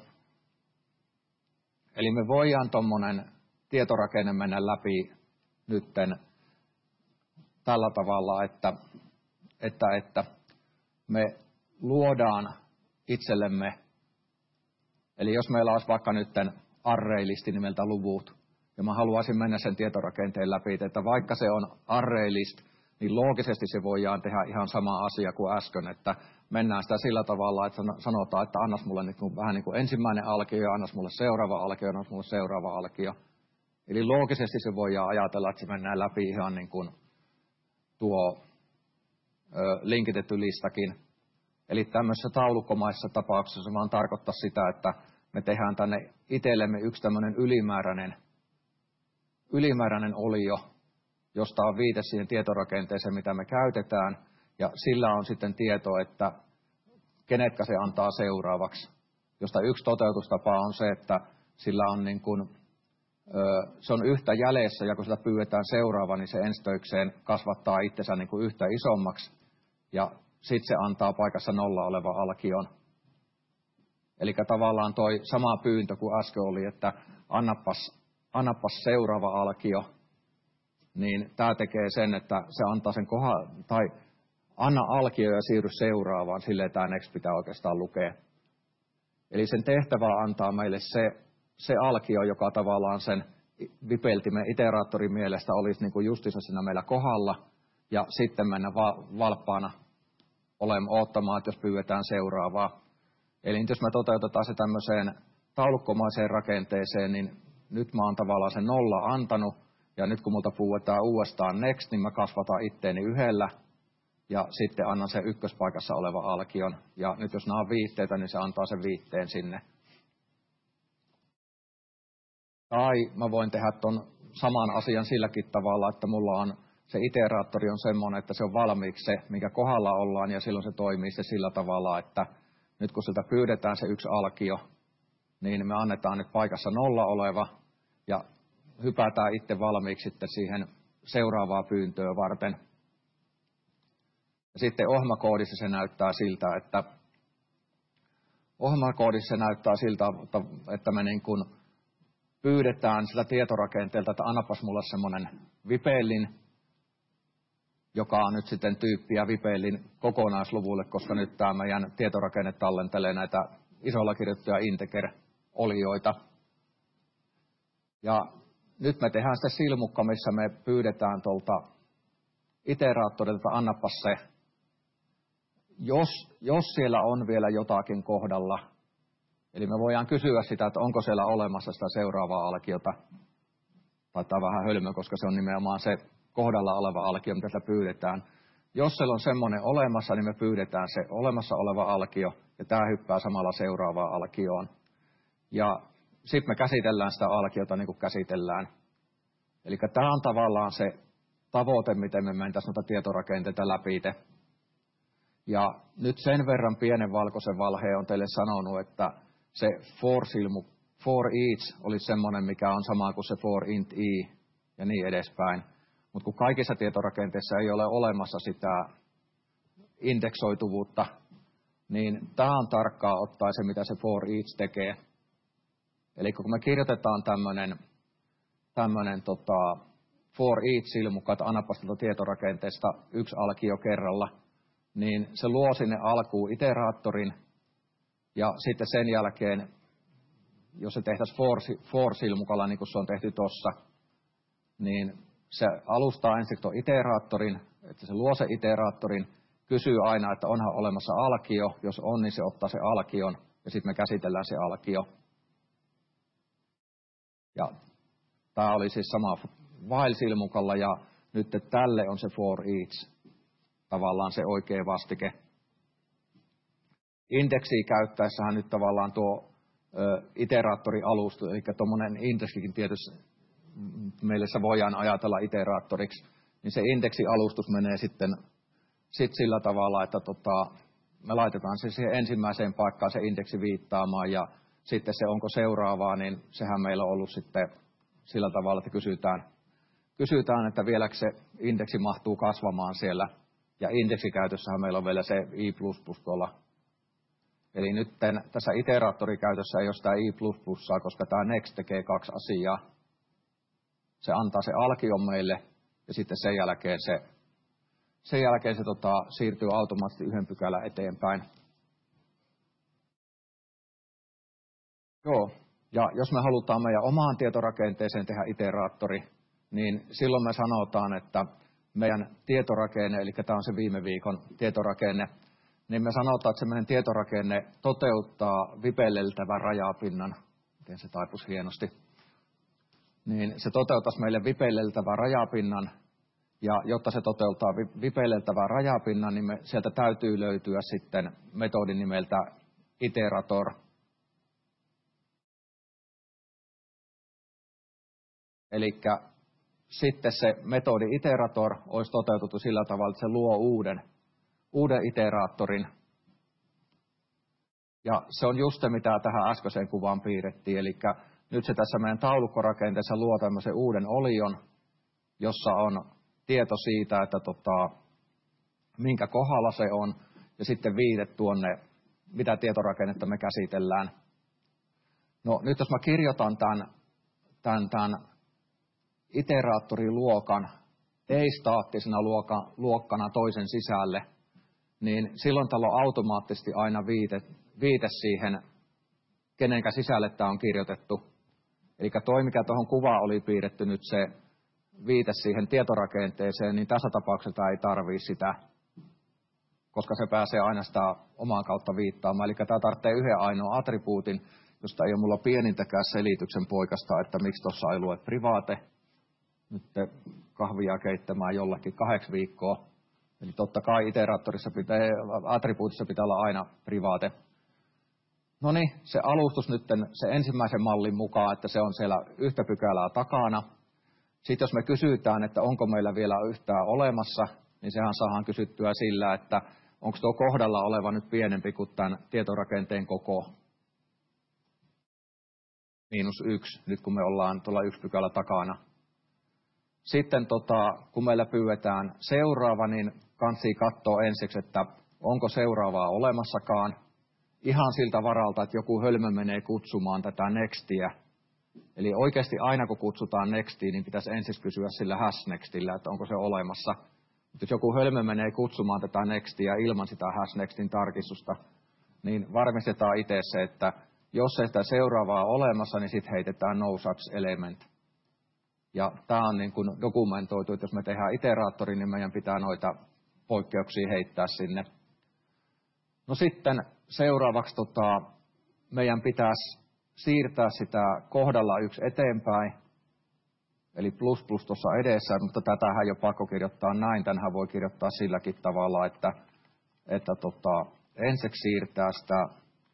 eli me voidaan tuommoinen tietorakenne mennä läpi nytten tällä tavalla, että, että, että me luodaan itsellemme, eli jos meillä olisi vaikka nytten array-listi nimeltä luvut, ja mä haluaisin mennä sen tietorakenteen läpi, että vaikka se on array-list, niin loogisesti se voidaan tehdä ihan sama asia kuin äsken, että mennään sitä sillä tavalla, että sanotaan, että annas mulle nyt vähän niin kuin ensimmäinen alkio, annas mulle seuraava alkio, annas mulle seuraava alkio. Eli loogisesti se voidaan ajatella, että se mennään läpi ihan niin kuin tuo ö, linkitetty listakin. Eli tämmöisessä taulukkomaisessa tapauksessa vaan tarkoittaa sitä, että me tehdään tänne itsellemme yksi tämmöinen ylimääräinen, ylimääräinen olio, josta on viite siihen tietorakenteeseen, mitä me käytetään, ja sillä on sitten tieto, että kenetkä se antaa seuraavaksi. Josta yksi toteutustapa on se, että sillä on niin kuin, se on yhtä jäljessä, ja kun sitä pyydetään seuraava, niin se enstöikseen kasvattaa itsensä niin kuin yhtä isommaksi, ja sitten se antaa paikassa nolla oleva alkion. Eli tavallaan toi sama pyyntö kuin äsken oli, että annapas, annapas seuraava alkio, niin tämä tekee sen, että se antaa sen kohan, tai anna alkio ja siirry seuraavaan, silleen tämä next pitää oikeastaan lukea. Eli sen tehtävä antaa meille se, se alkio, joka tavallaan sen vipeltimen iteraattorin mielestä olisi niin kuin justiinsa siinä meillä kohdalla, ja sitten mennä va- valppaana olemme odottamaan, että jos pyydetään seuraavaa. Eli jos me toteutetaan se tämmöiseen taulukkomaiseen rakenteeseen, niin nyt mä oon tavallaan sen nolla antanut, ja nyt kun multa pyydetään uudestaan next, niin mä kasvataan itteeni yhdellä, ja sitten annan sen ykköspaikassa oleva alkion. Ja nyt jos nämä on viitteitä, niin se antaa sen viitteen sinne. Tai mä voin tehdä ton saman asian silläkin tavalla, että mulla on se iteraattori on semmoinen, että se on valmiiksi se, mikä kohdalla ollaan, ja silloin se toimii se sillä tavalla, että nyt kun siltä pyydetään se yksi alkio, niin me annetaan nyt paikassa nolla oleva, ja hypätään itse valmiiksi sitten siihen seuraavaa pyyntöä varten. Ja sitten ohjelmakoodissa se näyttää siltä, että ohjelmakoodissa se näyttää siltä, että me niin kuin pyydetään sitä tietorakenteelta, että annapas mulle semmoinen vipellin, joka on nyt sitten tyyppiä vipellin kokonaisluvulle, koska nyt tämä meidän tietorakenne tallentelee näitä isolla kirjoittuja integer-olioita. Ja nyt me tehdään sitä silmukka, missä me pyydetään tuolta iteraattorilta, että annapas se. Jos, jos siellä on vielä jotakin kohdalla, eli me voidaan kysyä sitä, että onko siellä olemassa sitä seuraavaa alkiota, tai tämä on vähän hölmö, koska se on nimenomaan se kohdalla oleva alkio, mitä sitä pyydetään. Jos siellä on semmoinen olemassa, niin me pyydetään se olemassa oleva alkio, ja tämä hyppää samalla seuraavaan alkioon. Ja sitten me käsitellään sitä alkiota niin kuin käsitellään. Eli tämä on tavallaan se tavoite, miten me mentäisiin noita tietorakenteita läpi. Ja nyt sen verran pienen valkoisen valheen on teille sanonut, että se for-silmu, for each olisi semmoinen, mikä on sama kuin se for int i ja niin edespäin. Mutta kun kaikissa tietorakenteissa ei ole olemassa sitä indeksoituvuutta, niin tämä on tarkkaa ottaa se, mitä se for each tekee. Eli kun me kirjoitetaan tämmöinen tämmöinen tota, for each-silmukka, että annapas tuolta tietorakenteesta yksi alkio kerralla, niin se luo sinne alkuun iteraattorin, ja sitten sen jälkeen, jos se tehtäisiin for, for-silmukalla, niin kuin se on tehty tuossa, niin se alustaa ensin tuon iteraattorin, että se luo se iteraattorin, kysyy aina, että onhan olemassa alkio, jos on, niin se ottaa se alkion, ja sitten me käsitellään se alkio. Ja tämä oli siis sama while-silmukalla, ja nyt tälle on se for each, tavallaan se oikea vastike. Indeksiä käyttäessähän nyt tavallaan tuo ö, iteraattorialusta, eli tuommoinen indeksikin tietysti meille se voidaan ajatella iteraattoriksi, niin se indeksialustus menee sitten sitten sillä tavalla, että tota, me laitetaan se siihen ensimmäiseen paikkaan se indeksi viittaamaan ja sitten se onko seuraavaa, niin sehän meillä on ollut sitten sillä tavalla, että kysytään, kysytään että vieläkö se indeksi mahtuu kasvamaan siellä. Ja indeksikäytössähän meillä on vielä se I plus plus tuolla. Eli nyt tässä iteraattorikäytössä ei ole sitä I plus plus, koska tämä next tekee kaksi asiaa. Se antaa se alkion meille ja sitten sen jälkeen se, sen jälkeen se tota, siirtyy automaattisesti yhden pykälän eteenpäin. Joo, ja jos me halutaan meidän omaan tietorakenteeseen tehdä iteraattori, niin silloin me sanotaan, että meidän tietorakenne, eli tämä on se viime viikon tietorakenne, niin me sanotaan, että se meidän tietorakenne toteuttaa vipelleltävän rajapinnan. Miten se taipus hienosti. Niin se toteuttaisi meille vipelleltävän rajapinnan, ja jotta se toteuttaa vipelleltävän rajapinnan, niin me, sieltä täytyy löytyä sitten metodin nimeltä iterator. Eli sitten se metodi iterator olisi toteutettu sillä tavalla, että se luo uuden, uuden iteraattorin. Ja se on just se, mitä tähän äskeiseen kuvaan piirrettiin. Eli nyt se tässä meidän taulukkorakenteessa luo tämmöisen uuden olion, jossa on tieto siitä, että tota, minkä kohdalla se on, ja sitten viite tuonne, mitä tietorakennetta me käsitellään. No nyt jos mä kirjoitan tämän, tämän, tämän iteraattoriluokan ei-staattisena luoka, luokkana toisen sisälle, niin silloin täällä on automaattisesti aina viite, viite siihen, kenenkä sisälle tämä on kirjoitettu. Eli toi, mikä tuohon kuvaan oli piirretty nyt se viite siihen tietorakenteeseen, niin tässä tapauksessa tämä ei tarvitse sitä, koska se pääsee aina sitä omaan kautta viittaamaan. Eli tämä tarvitsee yhden ainoan attribuutin, josta ei ole mulla pienintäkään selityksen poikasta, että miksi tuossa ei lue private. Nyt kahvia keittämään jollakin kahdeksi viikkoa. Eli totta kai iteraattorissa pitää, attribuutissa pitää olla aina private. No niin, se alustus nyt se ensimmäisen mallin mukaan, että se on siellä yhtä pykälää takana. Sitten jos me kysytään, että onko meillä vielä yhtään olemassa, niin sehän saadaan kysyttyä sillä, että onko tuo kohdalla oleva nyt pienempi kuin tämän tietorakenteen koko. Miinus yksi, nyt kun me ollaan tuolla yksi pykälä takana. Sitten tota, kun meillä pyydetään seuraava, niin kansi katsoa ensiksi, että onko seuraavaa olemassakaan. Ihan siltä varalta, että joku hölmö menee kutsumaan tätä nextiä. Eli oikeasti aina kun kutsutaan nextiin, niin pitäisi ensin kysyä sillä hashnextillä, että onko se olemassa. Mutta jos joku hölmö menee kutsumaan tätä nextiä ilman sitä hashnextin tarkistusta, niin varmistetaan itse se, että jos ei sitä seuraavaa ole olemassa, niin sitten heitetään no such element. Ja tämä on niin kuin dokumentoitu, että jos me tehdään iteraattori, niin meidän pitää noita poikkeuksia heittää sinne. No sitten seuraavaksi tota, meidän pitäisi siirtää sitä kohdalla yksi eteenpäin, eli plus plus tuossa edessä, mutta tätähän ei ole pakko kirjoittaa näin, tämänhän voi kirjoittaa silläkin tavalla, että, että tota, ensiksi siirtää sitä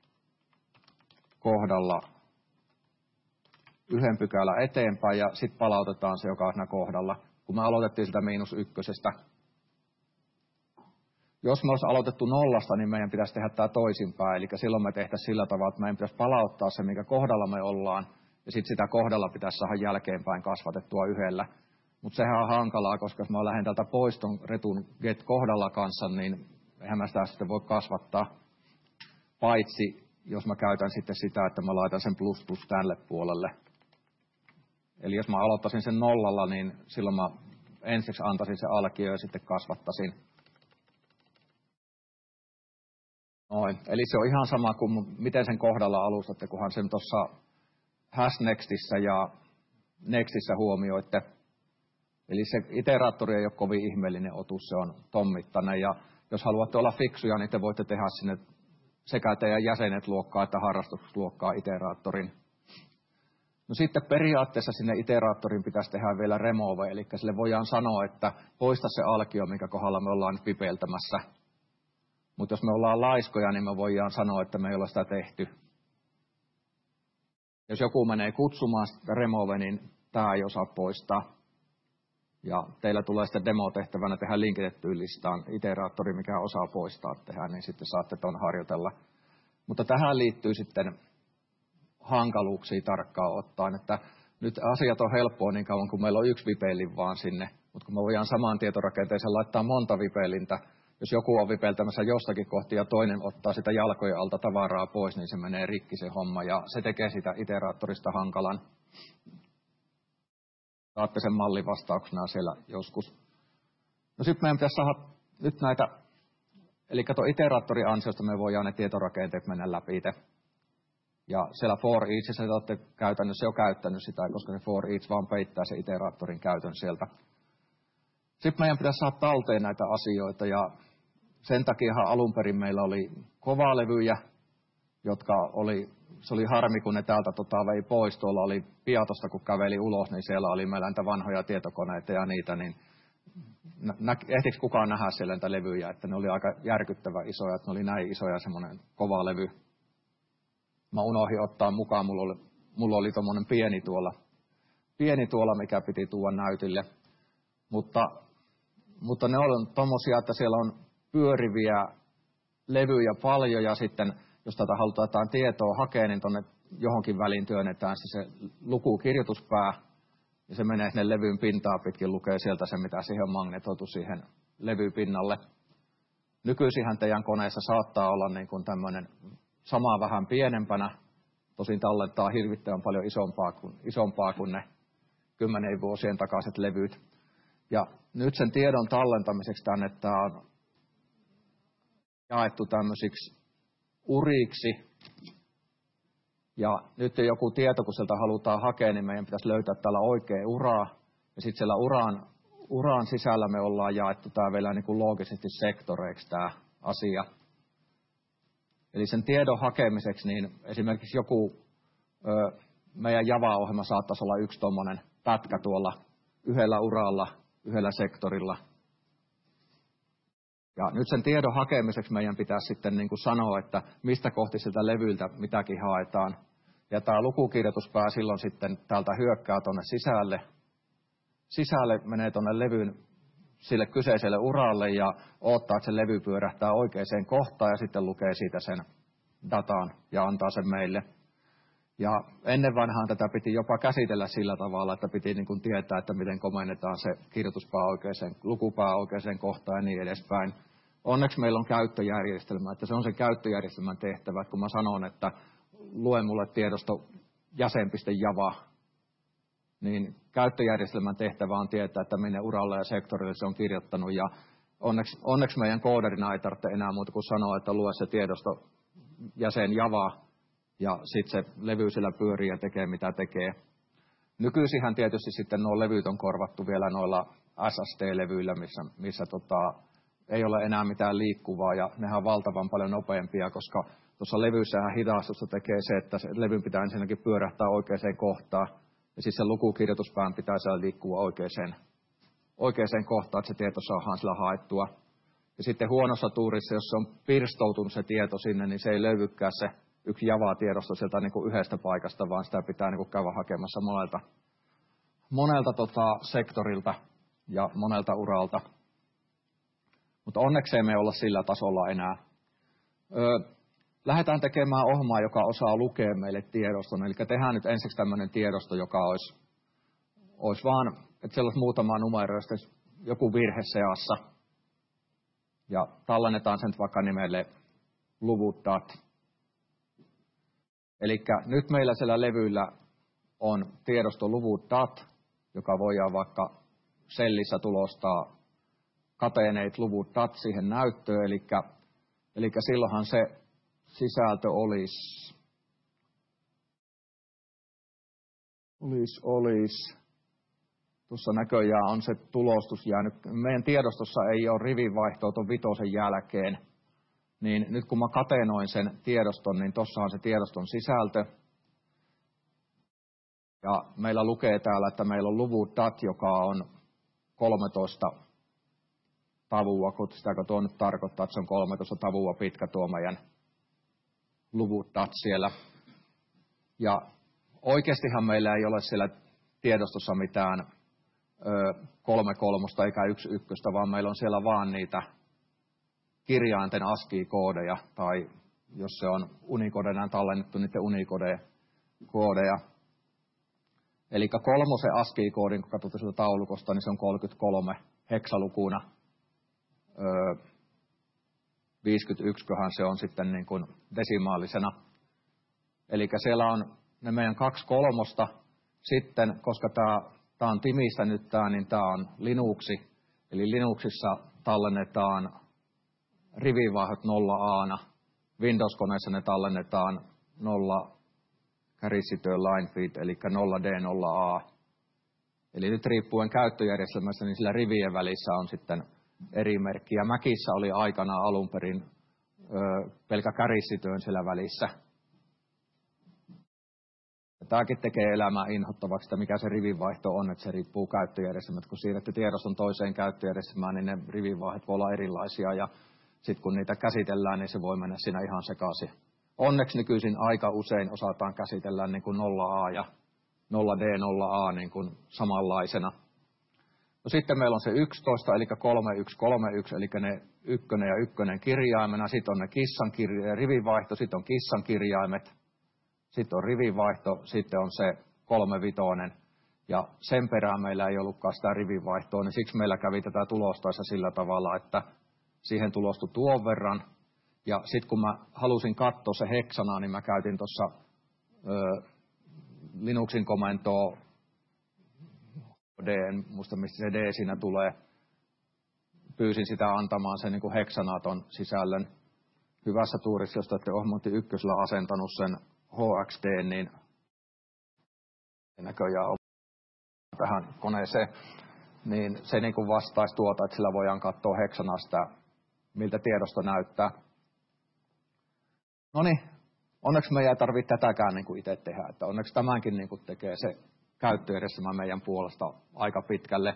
kohdalla yhden pykälän eteenpäin ja sitten palautetaan se jokaisena kohdalla, kun me aloitettiin sitä miinus ykkösestä. Jos me olisi aloitettu nollasta, niin meidän pitäisi tehdä tämä toisinpäin. Eli silloin me tehtäisiin sillä tavalla, että meidän pitäisi palauttaa se, mikä kohdalla me ollaan. Ja sitten sitä kohdalla pitäisi saada jälkeenpäin kasvatettua yhdellä. Mutta sehän on hankalaa, koska jos mä lähden täältä pois ton retun get kohdalla kanssa, niin eihän mä sitä sitten voi kasvattaa. Paitsi jos mä käytän sitten sitä, että mä laitan sen plus plus tälle puolelle. Eli jos mä aloittaisin sen nollalla, niin silloin mä ensiksi antaisin se alkio ja sitten kasvattaisin. Noin. Eli se on ihan sama kuin miten sen kohdalla alustatte, kunhan sen tuossa hashnextissä ja nextissä huomioitte. Eli se iteraattori ei ole kovin ihmeellinen otus, se on tommittainen. Ja jos haluatte olla fiksuja, niin te voitte tehdä sinne sekä teidän jäsenet luokkaa että harrastusluokkaa iteraattorin. No sitten periaatteessa sinne iteraattorin pitäisi tehdä vielä remove, eli sille voidaan sanoa, että poista se alkio, minkä kohdalla me ollaan nyt pipeltämässä. Mutta jos me ollaan laiskoja, niin me voidaan sanoa, että me ei olla sitä tehty. Jos joku menee kutsumaan sitä remove, niin tämä ei osaa poistaa. Ja teillä tulee sitten demotehtävänä tehdä linkitettyyn listaan iteraattori, mikä osaa poistaa tehdä, niin sitten saatte ton harjoitella. Mutta tähän liittyy sitten hankaluuksia tarkkaan ottaen, että nyt asiat on helppoa niin kauan, kun meillä on yksi vipelin vaan sinne, mutta kun me voidaan samaan tietorakenteeseen laittaa monta vipelintä, jos joku on vipeltämässä jostakin kohti ja toinen ottaa sitä jalkojen alta tavaraa pois, niin se menee rikki se homma ja se tekee sitä iteraattorista hankalan. Saatte sen mallin vastauksena siellä joskus. No sitten meidän pitäisi saada nyt näitä, eli tuon iteraattorin ansiosta me voidaan ne tietorakenteet mennä läpi itse. Ja siellä for eachissä te olette käytännössä jo käyttänyt sitä, koska se for each vaan peittää se iteraattorin käytön sieltä. Sitten meidän pitäisi saada talteen näitä asioita ja sen takiahan alun perin meillä oli kovalevyjä, jotka oli, se oli harmi kun ne täältä tota vei pois. Tuolla oli Piatosta kun käveli ulos, niin siellä oli meillä niitä vanhoja tietokoneita ja niitä, niin nä- ehtikö kukaan nähdä siellä niitä levyjä, että ne oli aika järkyttävän isoja, että ne oli näin isoja semmoinen kovalevy. Mä unohdin ottaa mukaan, mulla oli, mulla oli tommonen pieni tuolla, pieni tuolla, mikä piti tuoda näytille. Mutta, mutta ne on tommosia, että siellä on pyöriviä levyjä paljon ja sitten, jos tätä halutaan tietoa hakea, niin tuonne johonkin väliin työnnetään se, se lukukirjoituspää ja se menee sinne levyn pintaa pitkin, lukee sieltä se, mitä siihen on magnetoitu siihen levypinnalle. Nykyisinhän teidän koneessa saattaa olla niin kuin tämmöinen samaa vähän pienempänä, tosin tallentaa hirvittävän paljon isompaa kuin, isompaa kuin ne kymmenen vuosien takaiset levyt. Ja nyt sen tiedon tallentamiseksi tänne tämä on jaettu tämmöisiksi uriksi. Ja nyt joku tieto, kun sieltä halutaan hakea, niin meidän pitäisi löytää täällä oikea uraa. Ja sitten siellä uran, uran sisällä me ollaan jaettu tämä vielä niin kuin loogisesti sektoreiksi tämä asia. Eli sen tiedon hakemiseksi, niin esimerkiksi joku ö, meidän Java-ohjelma saattaisi olla yksi tuommoinen pätkä tuolla yhdellä uralla, yhdellä sektorilla. Ja nyt sen tiedon hakemiseksi meidän pitää sitten niin kuin sanoa, että mistä kohti siltä levyltä mitäkin haetaan. Ja tämä lukukirjoituspää silloin sitten täältä hyökkää tuonne sisälle. Sisälle menee tuonne levyn sille kyseiselle uralle ja odottaa, että se levy pyörähtää oikeaan kohtaan ja sitten lukee siitä sen datan ja antaa sen meille. Ja ennen vanhaan tätä piti jopa käsitellä sillä tavalla, että piti niin kuin tietää, että miten komennetaan se kirjoituspää oikeaan, lukupää oikeaan kohtaan ja niin edespäin. Onneksi meillä on käyttöjärjestelmä, että se on sen käyttöjärjestelmän tehtävä. Että kun mä sanon, että lue mulle tiedosto jäsen.java, niin käyttöjärjestelmän tehtävä on tietää, että minne uralle ja sektorille se on kirjoittanut. Ja onneksi, onneksi meidän kooderina ei tarvitse enää muuta kuin sanoa, että lue se tiedosto jäsen Java, ja sitten se levy siellä pyörii ja tekee mitä tekee. Nykyisinhän tietysti sitten nuo levyt on korvattu vielä noilla S S D-levyillä, missä, missä tota, ei ole enää mitään liikkuvaa, ja nehän on valtavan paljon nopeampia, koska tuossa levyissähän hidastusta tekee se, että se levyn pitää ensinnäkin pyörähtää oikeaan kohtaan, ja siis sen lukukirjoituspään pitää siellä liikkua oikeaan, oikeaan kohtaan, että se tieto saadaan sillä haettua. Ja sitten huonossa tuurissa, jos se on pirstoutunut se tieto sinne, niin se ei löydykään se yksi Java-tiedosto sieltä niin kuin yhdestä paikasta, vaan sitä pitää niin kuin käydä hakemassa monelta, monelta tota, sektorilta ja monelta uralta. Mutta onneksi emme olla sillä tasolla enää. Öö, lähdetään tekemään ohjelmaa, joka osaa lukea meille tiedoston. Eli tehdään nyt ensiksi tämmöinen tiedosto, joka olisi, olisi vaan, että siellä olisi muutama numero, ja joku virhe seassa. Ja tallennetaan sen vaikka nimelle luvut.dat. Eli nyt meillä siellä levyllä on tiedosto luvut.dat, joka voidaan vaikka sellissä tulostaa kateeneet luvut.dat siihen näyttöön. Eli, eli silloinhan se sisältö olisi, olisi, olisi, tuossa näköjään on se tulostus jäänyt, meidän tiedostossa ei ole rivinvaihtoa tuon vitosen jälkeen, niin nyt kun mä kateenoin sen tiedoston, niin tuossa on se tiedoston sisältö. Ja meillä lukee täällä, että meillä on luvut.dat, joka on kolmetoista tavua, kun sitäkö tuo nyt tarkoittaa, että se on kolmetoista tavua pitkä tuo meidän luvut.dat siellä. Ja oikeastihan meillä ei ole siellä tiedostossa mitään kolme kolmosta eikä yksi ykköstä, vaan meillä on siellä vaan niitä kirjainten ASCII-koodeja, tai jos se on Unicodena tallennettu, niiden Unicode-koodeja. Eli kolmosen ASCII-koodin, kun katsotaan sitä taulukosta, niin se on kolmekymmentäkolme heksalukuna. Öö, viisikymmentäyksi se on sitten niin kuin desimaalisena. Eli siellä on ne meidän kaksi kolmosta. Sitten, koska tämä, tämä on Timissä nyt tämä, niin tämä on Linuxi. Eli Linuxissa tallennetaan rivivaihdot nolla A. Windows-koneessa ne tallennetaan nolla Carissytön line feed, eli nolla D nolla A. Eli nyt riippuen käyttöjärjestelmästä, niin sillä rivien välissä on sitten eri merkki. Ja Macissa oli aikanaan alun perin ö, pelkä Carissytön siellä välissä. Ja tämäkin tekee elämää inhottavaksi, että mikä se rivinvaihto on, että se riippuu käyttöjärjestelmät. Kun siirrätte tiedoston toiseen käyttöjärjestelmään, niin ne rivinvaihdot voi olla erilaisia. Ja sitten kun niitä käsitellään, niin se voi mennä siinä ihan sekaisin. Onneksi nykyisin aika usein osataan käsitellä niin kuin nolla A ja nolla D nolla A niin kuin samanlaisena. No sitten meillä on se yksitoista, eli kolme yksi kolme yksi, eli ne ykkönen ja ykkönen kirjaimena. Sitten on ne kissan kirja- rivivaihto, sitten on kissan kirjaimet. Sitten on rivivaihto, sitten on se kolme vitonen. Ja sen perään meillä ei ollutkaan sitä rivivaihtoa, niin siksi meillä kävi tätä tulostaessa sillä tavalla, että siihen tulostui tuon verran. Ja sitten kun mä halusin katsoa se heksanaa, niin mä käytin tuossa Linuxin komentoa, D, en muista mistä se D siinä tulee, pyysin sitä antamaan sen niin kuin heksanaaton sisällön. Hyvässä tuurissa, jos olette Ohmontti ykkösellä asentanut sen H X D, niin näköjään on tähän koneeseen, niin se niin kuin vastaisi tuota, että sillä voidaan katsoa heksanasta, miltä tiedosto näyttää. No niin, onneksi meidän ei tarvitse tätäkään niin kuin itse tehdä, että onneksi tämänkin niin kuin tekee se käyttöjärjestelmä meidän puolesta aika pitkälle.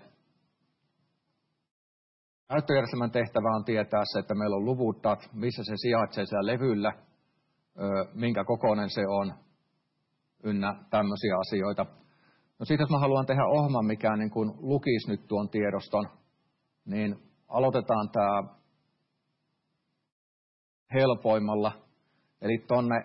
Käyttöjärjestelmän tehtävä on tietää se, että meillä on luvuttat, missä se sijaitsee siellä levyllä, minkä kokoinen se on, ynnä tämmöisiä asioita. No sitten jos mä haluan tehdä ohjelman, mikä niin kuin lukisi nyt tuon tiedoston, niin aloitetaan tämä helpoimmalla. Eli tonne,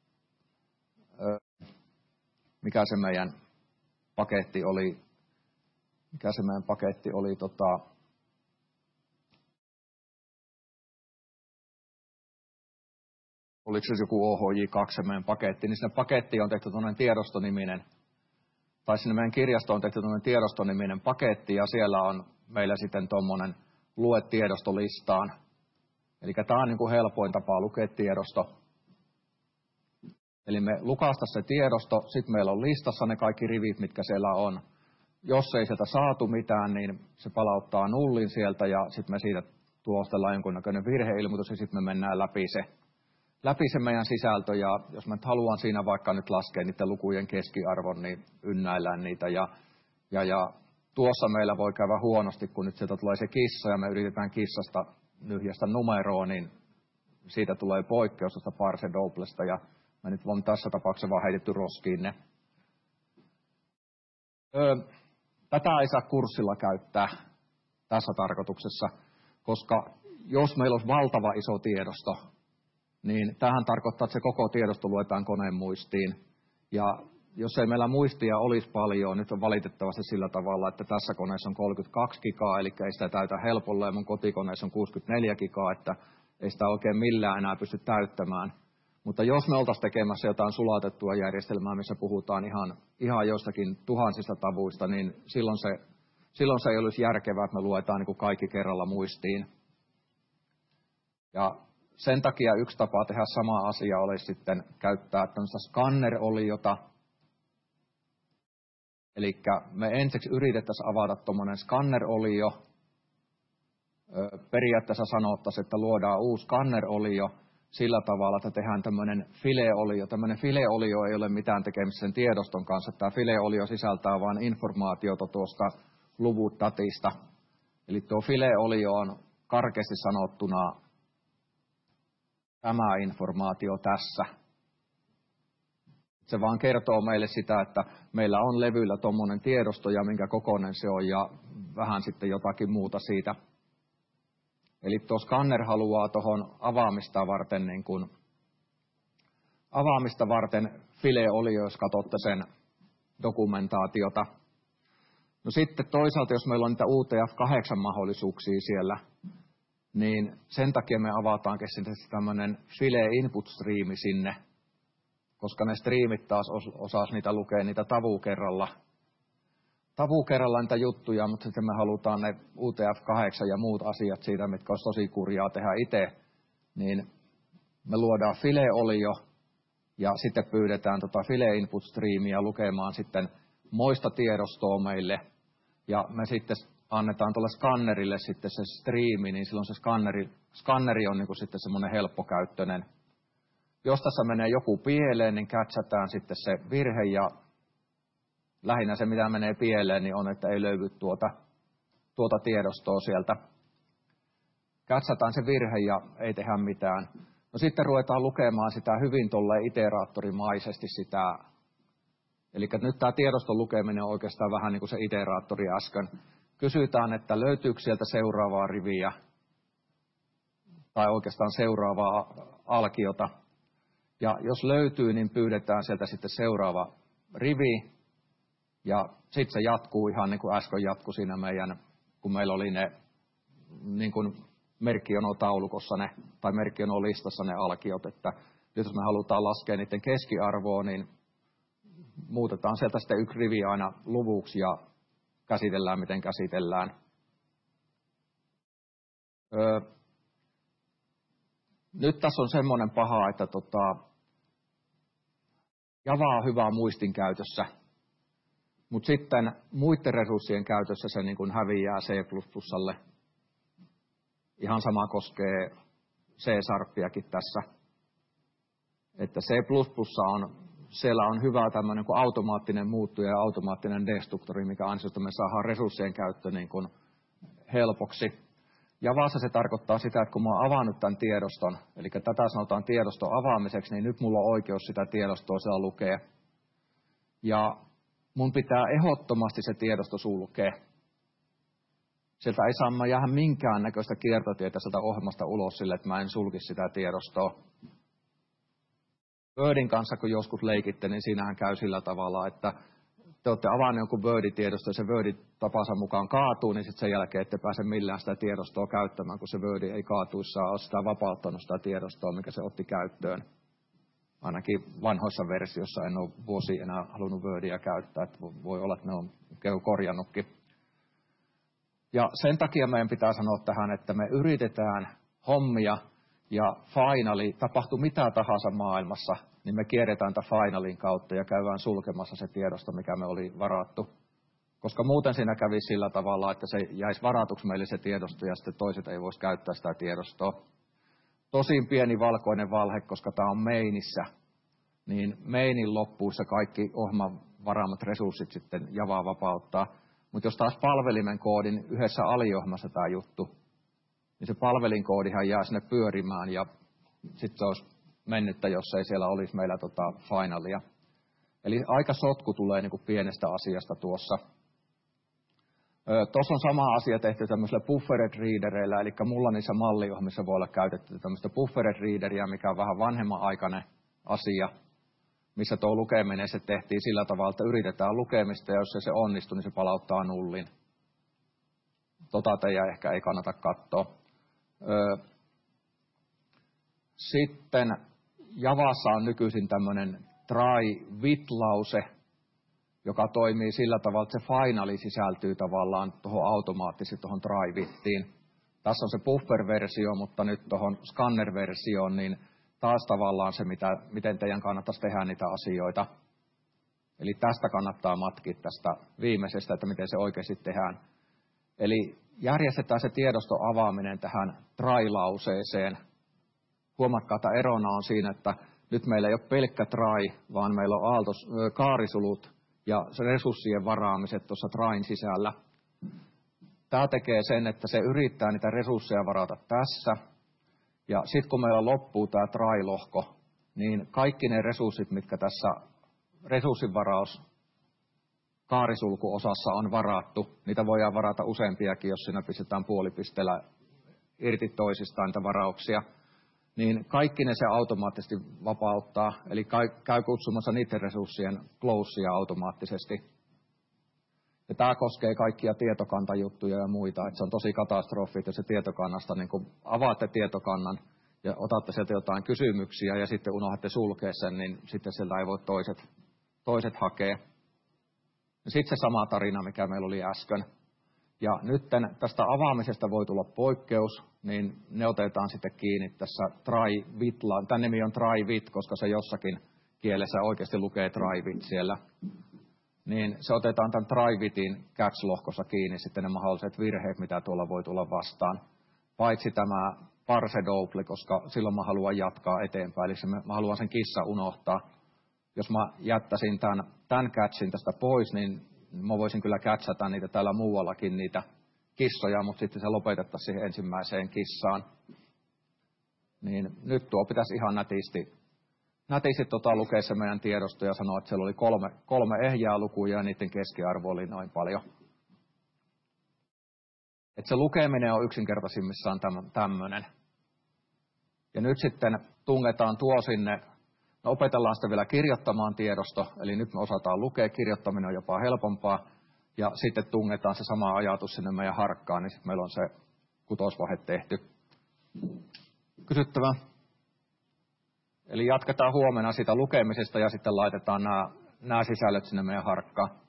mikä se meidän paketti oli, mikä se meidän paketti oli, tota, oliko se joku O H J kaksi meidän paketti, niin sinne pakettiin on tehty tuollainen tiedostoniminen, tai sinne meidän kirjastoon on tehty tuollainen tiedostoniminen paketti, ja siellä on meillä sitten tuommoinen lue tiedostolistaan. Eli tämä on niin kuin helpoin tapa lukea tiedosto. Eli me lukaista se tiedosto, sitten meillä on listassa ne kaikki rivit, mitkä siellä on. Jos ei sieltä saatu mitään, niin se palauttaa nullin sieltä ja sitten me siitä tulostellaan jonkunnäköinen virheilmoitus ja sitten me mennään läpi se, läpi se meidän sisältö. Ja jos mä nyt haluan siinä vaikka nyt laskea niiden lukujen keskiarvon, niin ynnäillään niitä. Ja, ja, ja tuossa meillä voi käydä huonosti, kun nyt sieltä tulee se kissa ja me yritetään kissasta nyhjästä numeroa, niin siitä tulee poikkeus tuosta parse doublesta ja mä nyt on tässä tapauksessa vaan heitetty roskiin ne. Öö, tätä ei saa kurssilla käyttää tässä tarkoituksessa, koska jos meillä olisi valtava iso tiedosto, niin tämähän tarkoittaa, että se koko tiedosto luetaan koneen muistiin. Ja jos ei meillä muistia olisi paljon, nyt on valitettavasti sillä tavalla, että tässä koneessa on kolmekymmentäkaksi gigaa, eli ei sitä täytä helpolla, ja mun kotikoneessa on kuusikymmentäneljä gigaa, että ei sitä oikein millään enää pysty täyttämään. Mutta jos me oltaisiin tekemässä jotain sulatettua järjestelmää, missä puhutaan ihan, ihan jostakin tuhansista tavuista, niin silloin se, silloin se ei olisi järkevää, että me luetaan niin kuin kaikki kerralla muistiin. Ja sen takia yksi tapa tehdä sama asia olisi sitten käyttää tämmöistä skanner-oliota. Eli me ensiksi yritettäisiin avata tuommoinen skanner-olio. Periaatteessa sanottaisiin, että luodaan uusi skanner-olio sillä tavalla, että tehdään tämmöinen file-olio. Tämmöinen file-olio ei ole mitään tekemistä sen tiedoston kanssa. Tämä file-olio sisältää vain informaatiota tuosta luvut-datista. Eli tuo file-olio on karkeasti sanottuna tämä informaatio tässä. Se vaan kertoo meille sitä, että meillä on levyllä tommonen tiedosto ja minkä kokoinen se on ja vähän sitten jotakin muuta siitä. Eli tuo skanner haluaa tuohon avaamista varten, niin kuin, avaamista varten File-olio, jos katsotte sen dokumentaatiota. No sitten toisaalta, jos meillä on niitä U T F kahdeksan mahdollisuuksia siellä, niin sen takia me avataankin sitten tämmöinen File Input Streami sinne, koska ne striimit taas osaisi niitä lukea niitä tavu kerralla. Tavu kerralla niitä juttuja, mutta sitten me halutaan ne U T F kahdeksan ja muut asiat siitä, mitkä olisi tosi kurjaa tehdä itse, niin me luodaan File-olio ja sitten pyydetään tota File Input Streamia lukemaan sitten moista tiedostoa meille ja me sitten annetaan tuolle skannerille sitten se striimi, niin silloin se skanneri, skanneri on niin kuin sitten semmoinen helppokäyttöinen. Jos tässä menee joku pieleen, niin catchataan sitten se virhe ja lähinnä se, mitä menee pieleen, niin on, että ei löydy tuota, tuota tiedostoa sieltä. Catchataan se virhe ja ei tehdä mitään. No sitten ruvetaan lukemaan sitä hyvin tolleen iteraattorimaisesti sitä. Eli nyt tämä tiedoston lukeminen on oikeastaan vähän niin kuin se iteraattori äsken. Kysytään, että löytyykö sieltä seuraavaa riviä tai oikeastaan seuraavaa alkiota. Ja jos löytyy, niin pyydetään sieltä sitten seuraava rivi. Ja sitten se jatkuu ihan niin kuin äsken jatkui siinä meidän, kun meillä oli ne niin kuin merkkiono-taulukossa ne, tai merkkiono-listassa ne alkiot, että nyt jos me halutaan laskea niiden keskiarvoa, niin muutetaan sieltä sitten yksi rivi aina luvuksi ja käsitellään, miten käsitellään. Öö, nyt tässä on semmoinen paha, että tota, Java on hyvä muistin käytössä, mutta sitten muiden resurssien käytössä se niin kuin häviää C plus plusalle. Ihan sama koskee C-sharpiakin tässä. Että C plus plus on, siellä on hyvä tämmöinen kuin automaattinen muuttuja ja automaattinen destruktori, mikä ansiosta me saadaan resurssien käyttö niin kuin helpoksi. Javassa se tarkoittaa sitä, että kun mä oon avannut tämän tiedoston, eli tätä sanotaan tiedoston avaamiseksi, niin nyt mulla on oikeus sitä tiedostoa siellä lukea. Ja mun pitää ehdottomasti se tiedosto sulkea. Sieltä ei saa mä jäädä minkään näköistä kiertotietä sieltä ohjelmasta ulos sille, että mä en sulki sitä tiedostoa. Wordin kanssa, kun joskus leikitte, niin siinähän käy sillä tavalla, että te olette avanneet jonkun Word-tiedosto ja se Word tapansa mukaan kaatuu, niin sitten sen jälkeen ette pääse millään sitä tiedostoa käyttämään, kun se Word ei kaatuissa ole sitä vapauttanut sitä tiedostoa, mikä se otti käyttöön. Ainakin vanhoissa versioissa en ole vuosia enää halunnut Wordia käyttää, että voi olla, että ne on korjannutkin. Ja sen takia meidän pitää sanoa tähän, että me yritetään hommia ja finali, tapahtuu mitä tahansa maailmassa, niin me kierretään tämän finalin kautta ja käydään sulkemassa se tiedosto, mikä me oli varattu. Koska muuten siinä kävi sillä tavalla, että se jäisi varatuksi meille se tiedosto ja sitten toiset ei voisi käyttää sitä tiedostoa. Tosin pieni valkoinen valhe, koska tämä on mainissä, niin mainin loppuissa kaikki ohjelman varaamat resurssit sitten Java vapauttaa. Mutta jos taas palvelimen koodin yhdessä aliohjelmassa tämä juttu, niin se palvelinkoodihan jää sinne pyörimään ja sitten se olisi mennyttä, jos ei siellä olisi meillä tota finalia. Eli aika sotku tulee niinku pienestä asiasta tuossa. Tuossa on sama asia tehty tämmöisillä buffered readereillä, eli mulla niissä malliohjelmissa voi olla käytetty tämmöistä buffered readeria, mikä on vähän vanhemman aikainen asia, missä tuo lukeminen se tehtiin sillä tavalla, että yritetään lukemista ja jos se onnistu, niin se palauttaa nullin. Tota teidän ehkä ei kannata katsoa. Sitten Javassa on nykyisin tämmöinen try with-lause, joka toimii sillä tavalla, että se finali sisältyy tavallaan tuohon automaattisesti tuohon try withiin. Tässä on se buffer-versio, mutta nyt tuohon scanner-versioon, niin taas tavallaan se, mitä, miten teidän kannattaisi tehdä niitä asioita. Eli tästä kannattaa matkia tästä viimeisestä, että miten se oikeasti tehdään. Eli järjestetään se tiedoston avaaminen tähän try-lauseeseen. Huomatkaa, että erona on siinä, että nyt meillä ei ole pelkkä try, vaan meillä on aaltos, kaarisulut ja resurssien varaamiset tuossa tryn sisällä. Tämä tekee sen, että se yrittää niitä resursseja varata tässä. Ja sitten kun meillä loppuu tämä try-lohko, niin kaikki ne resurssit, mitkä tässä resurssinvaraus kaarisulkuosassa on varattu. Niitä voidaan varata useampiakin, jos siinä pistetään puolipisteellä irti toisistaan niitä varauksia. Niin kaikki ne se automaattisesti vapauttaa, eli käy kutsumassa niiden resurssien closea automaattisesti. Ja tämä koskee kaikkia tietokantajuttuja ja muita, että se on tosi katastrofi, että jos se tietokannasta niin kun avaatte tietokannan ja otatte sieltä jotain kysymyksiä ja sitten unohdatte sulkea sen, niin sitten sieltä ei voi toiset, toiset hakea. Sitten se sama tarina, mikä meillä oli äsken. Ja nyt tästä avaamisesta voi tulla poikkeus, niin ne otetaan sitten kiinni tässä try-vitlaan. Tämän nimi on try-vit, koska se jossakin kielessä oikeasti lukee try-vit siellä. Niin se otetaan tämän try-vitin catch-lohkossa kiinni sitten ne mahdolliset virheet, mitä tuolla voi tulla vastaan. Paitsi tämä parse double, koska silloin mä haluan jatkaa eteenpäin, eli mä haluan sen kissa unohtaa. Jos mä jättäisin tämän, tämän catchin tästä pois, niin mä voisin kyllä catchata niitä täällä muuallakin, niitä kissoja, mutta sitten se lopetettaisiin siihen ensimmäiseen kissaan. Niin nyt tuo pitäisi ihan nätisti, nätisti tota lukea se meidän tiedosto ja sanoa, että siellä oli kolme, kolme ehjää lukuja ja niiden keskiarvo oli noin paljon. Että se lukeminen on yksinkertaisimmissaan tämmöinen. Ja nyt sitten tungetaan tuo sinne. Me opetellaan sitä vielä kirjoittamaan tiedosto, eli nyt me osataan lukea, kirjoittaminen on jopa helpompaa, ja sitten tungetaan se sama ajatus sinne meidän harkkaan, niin sitten meillä on se kutosvaihe tehty. Kysyttävä. Eli jatketaan huomenna sitä lukemisesta ja sitten laitetaan nämä, nämä sisällöt sinne meidän harkkaan.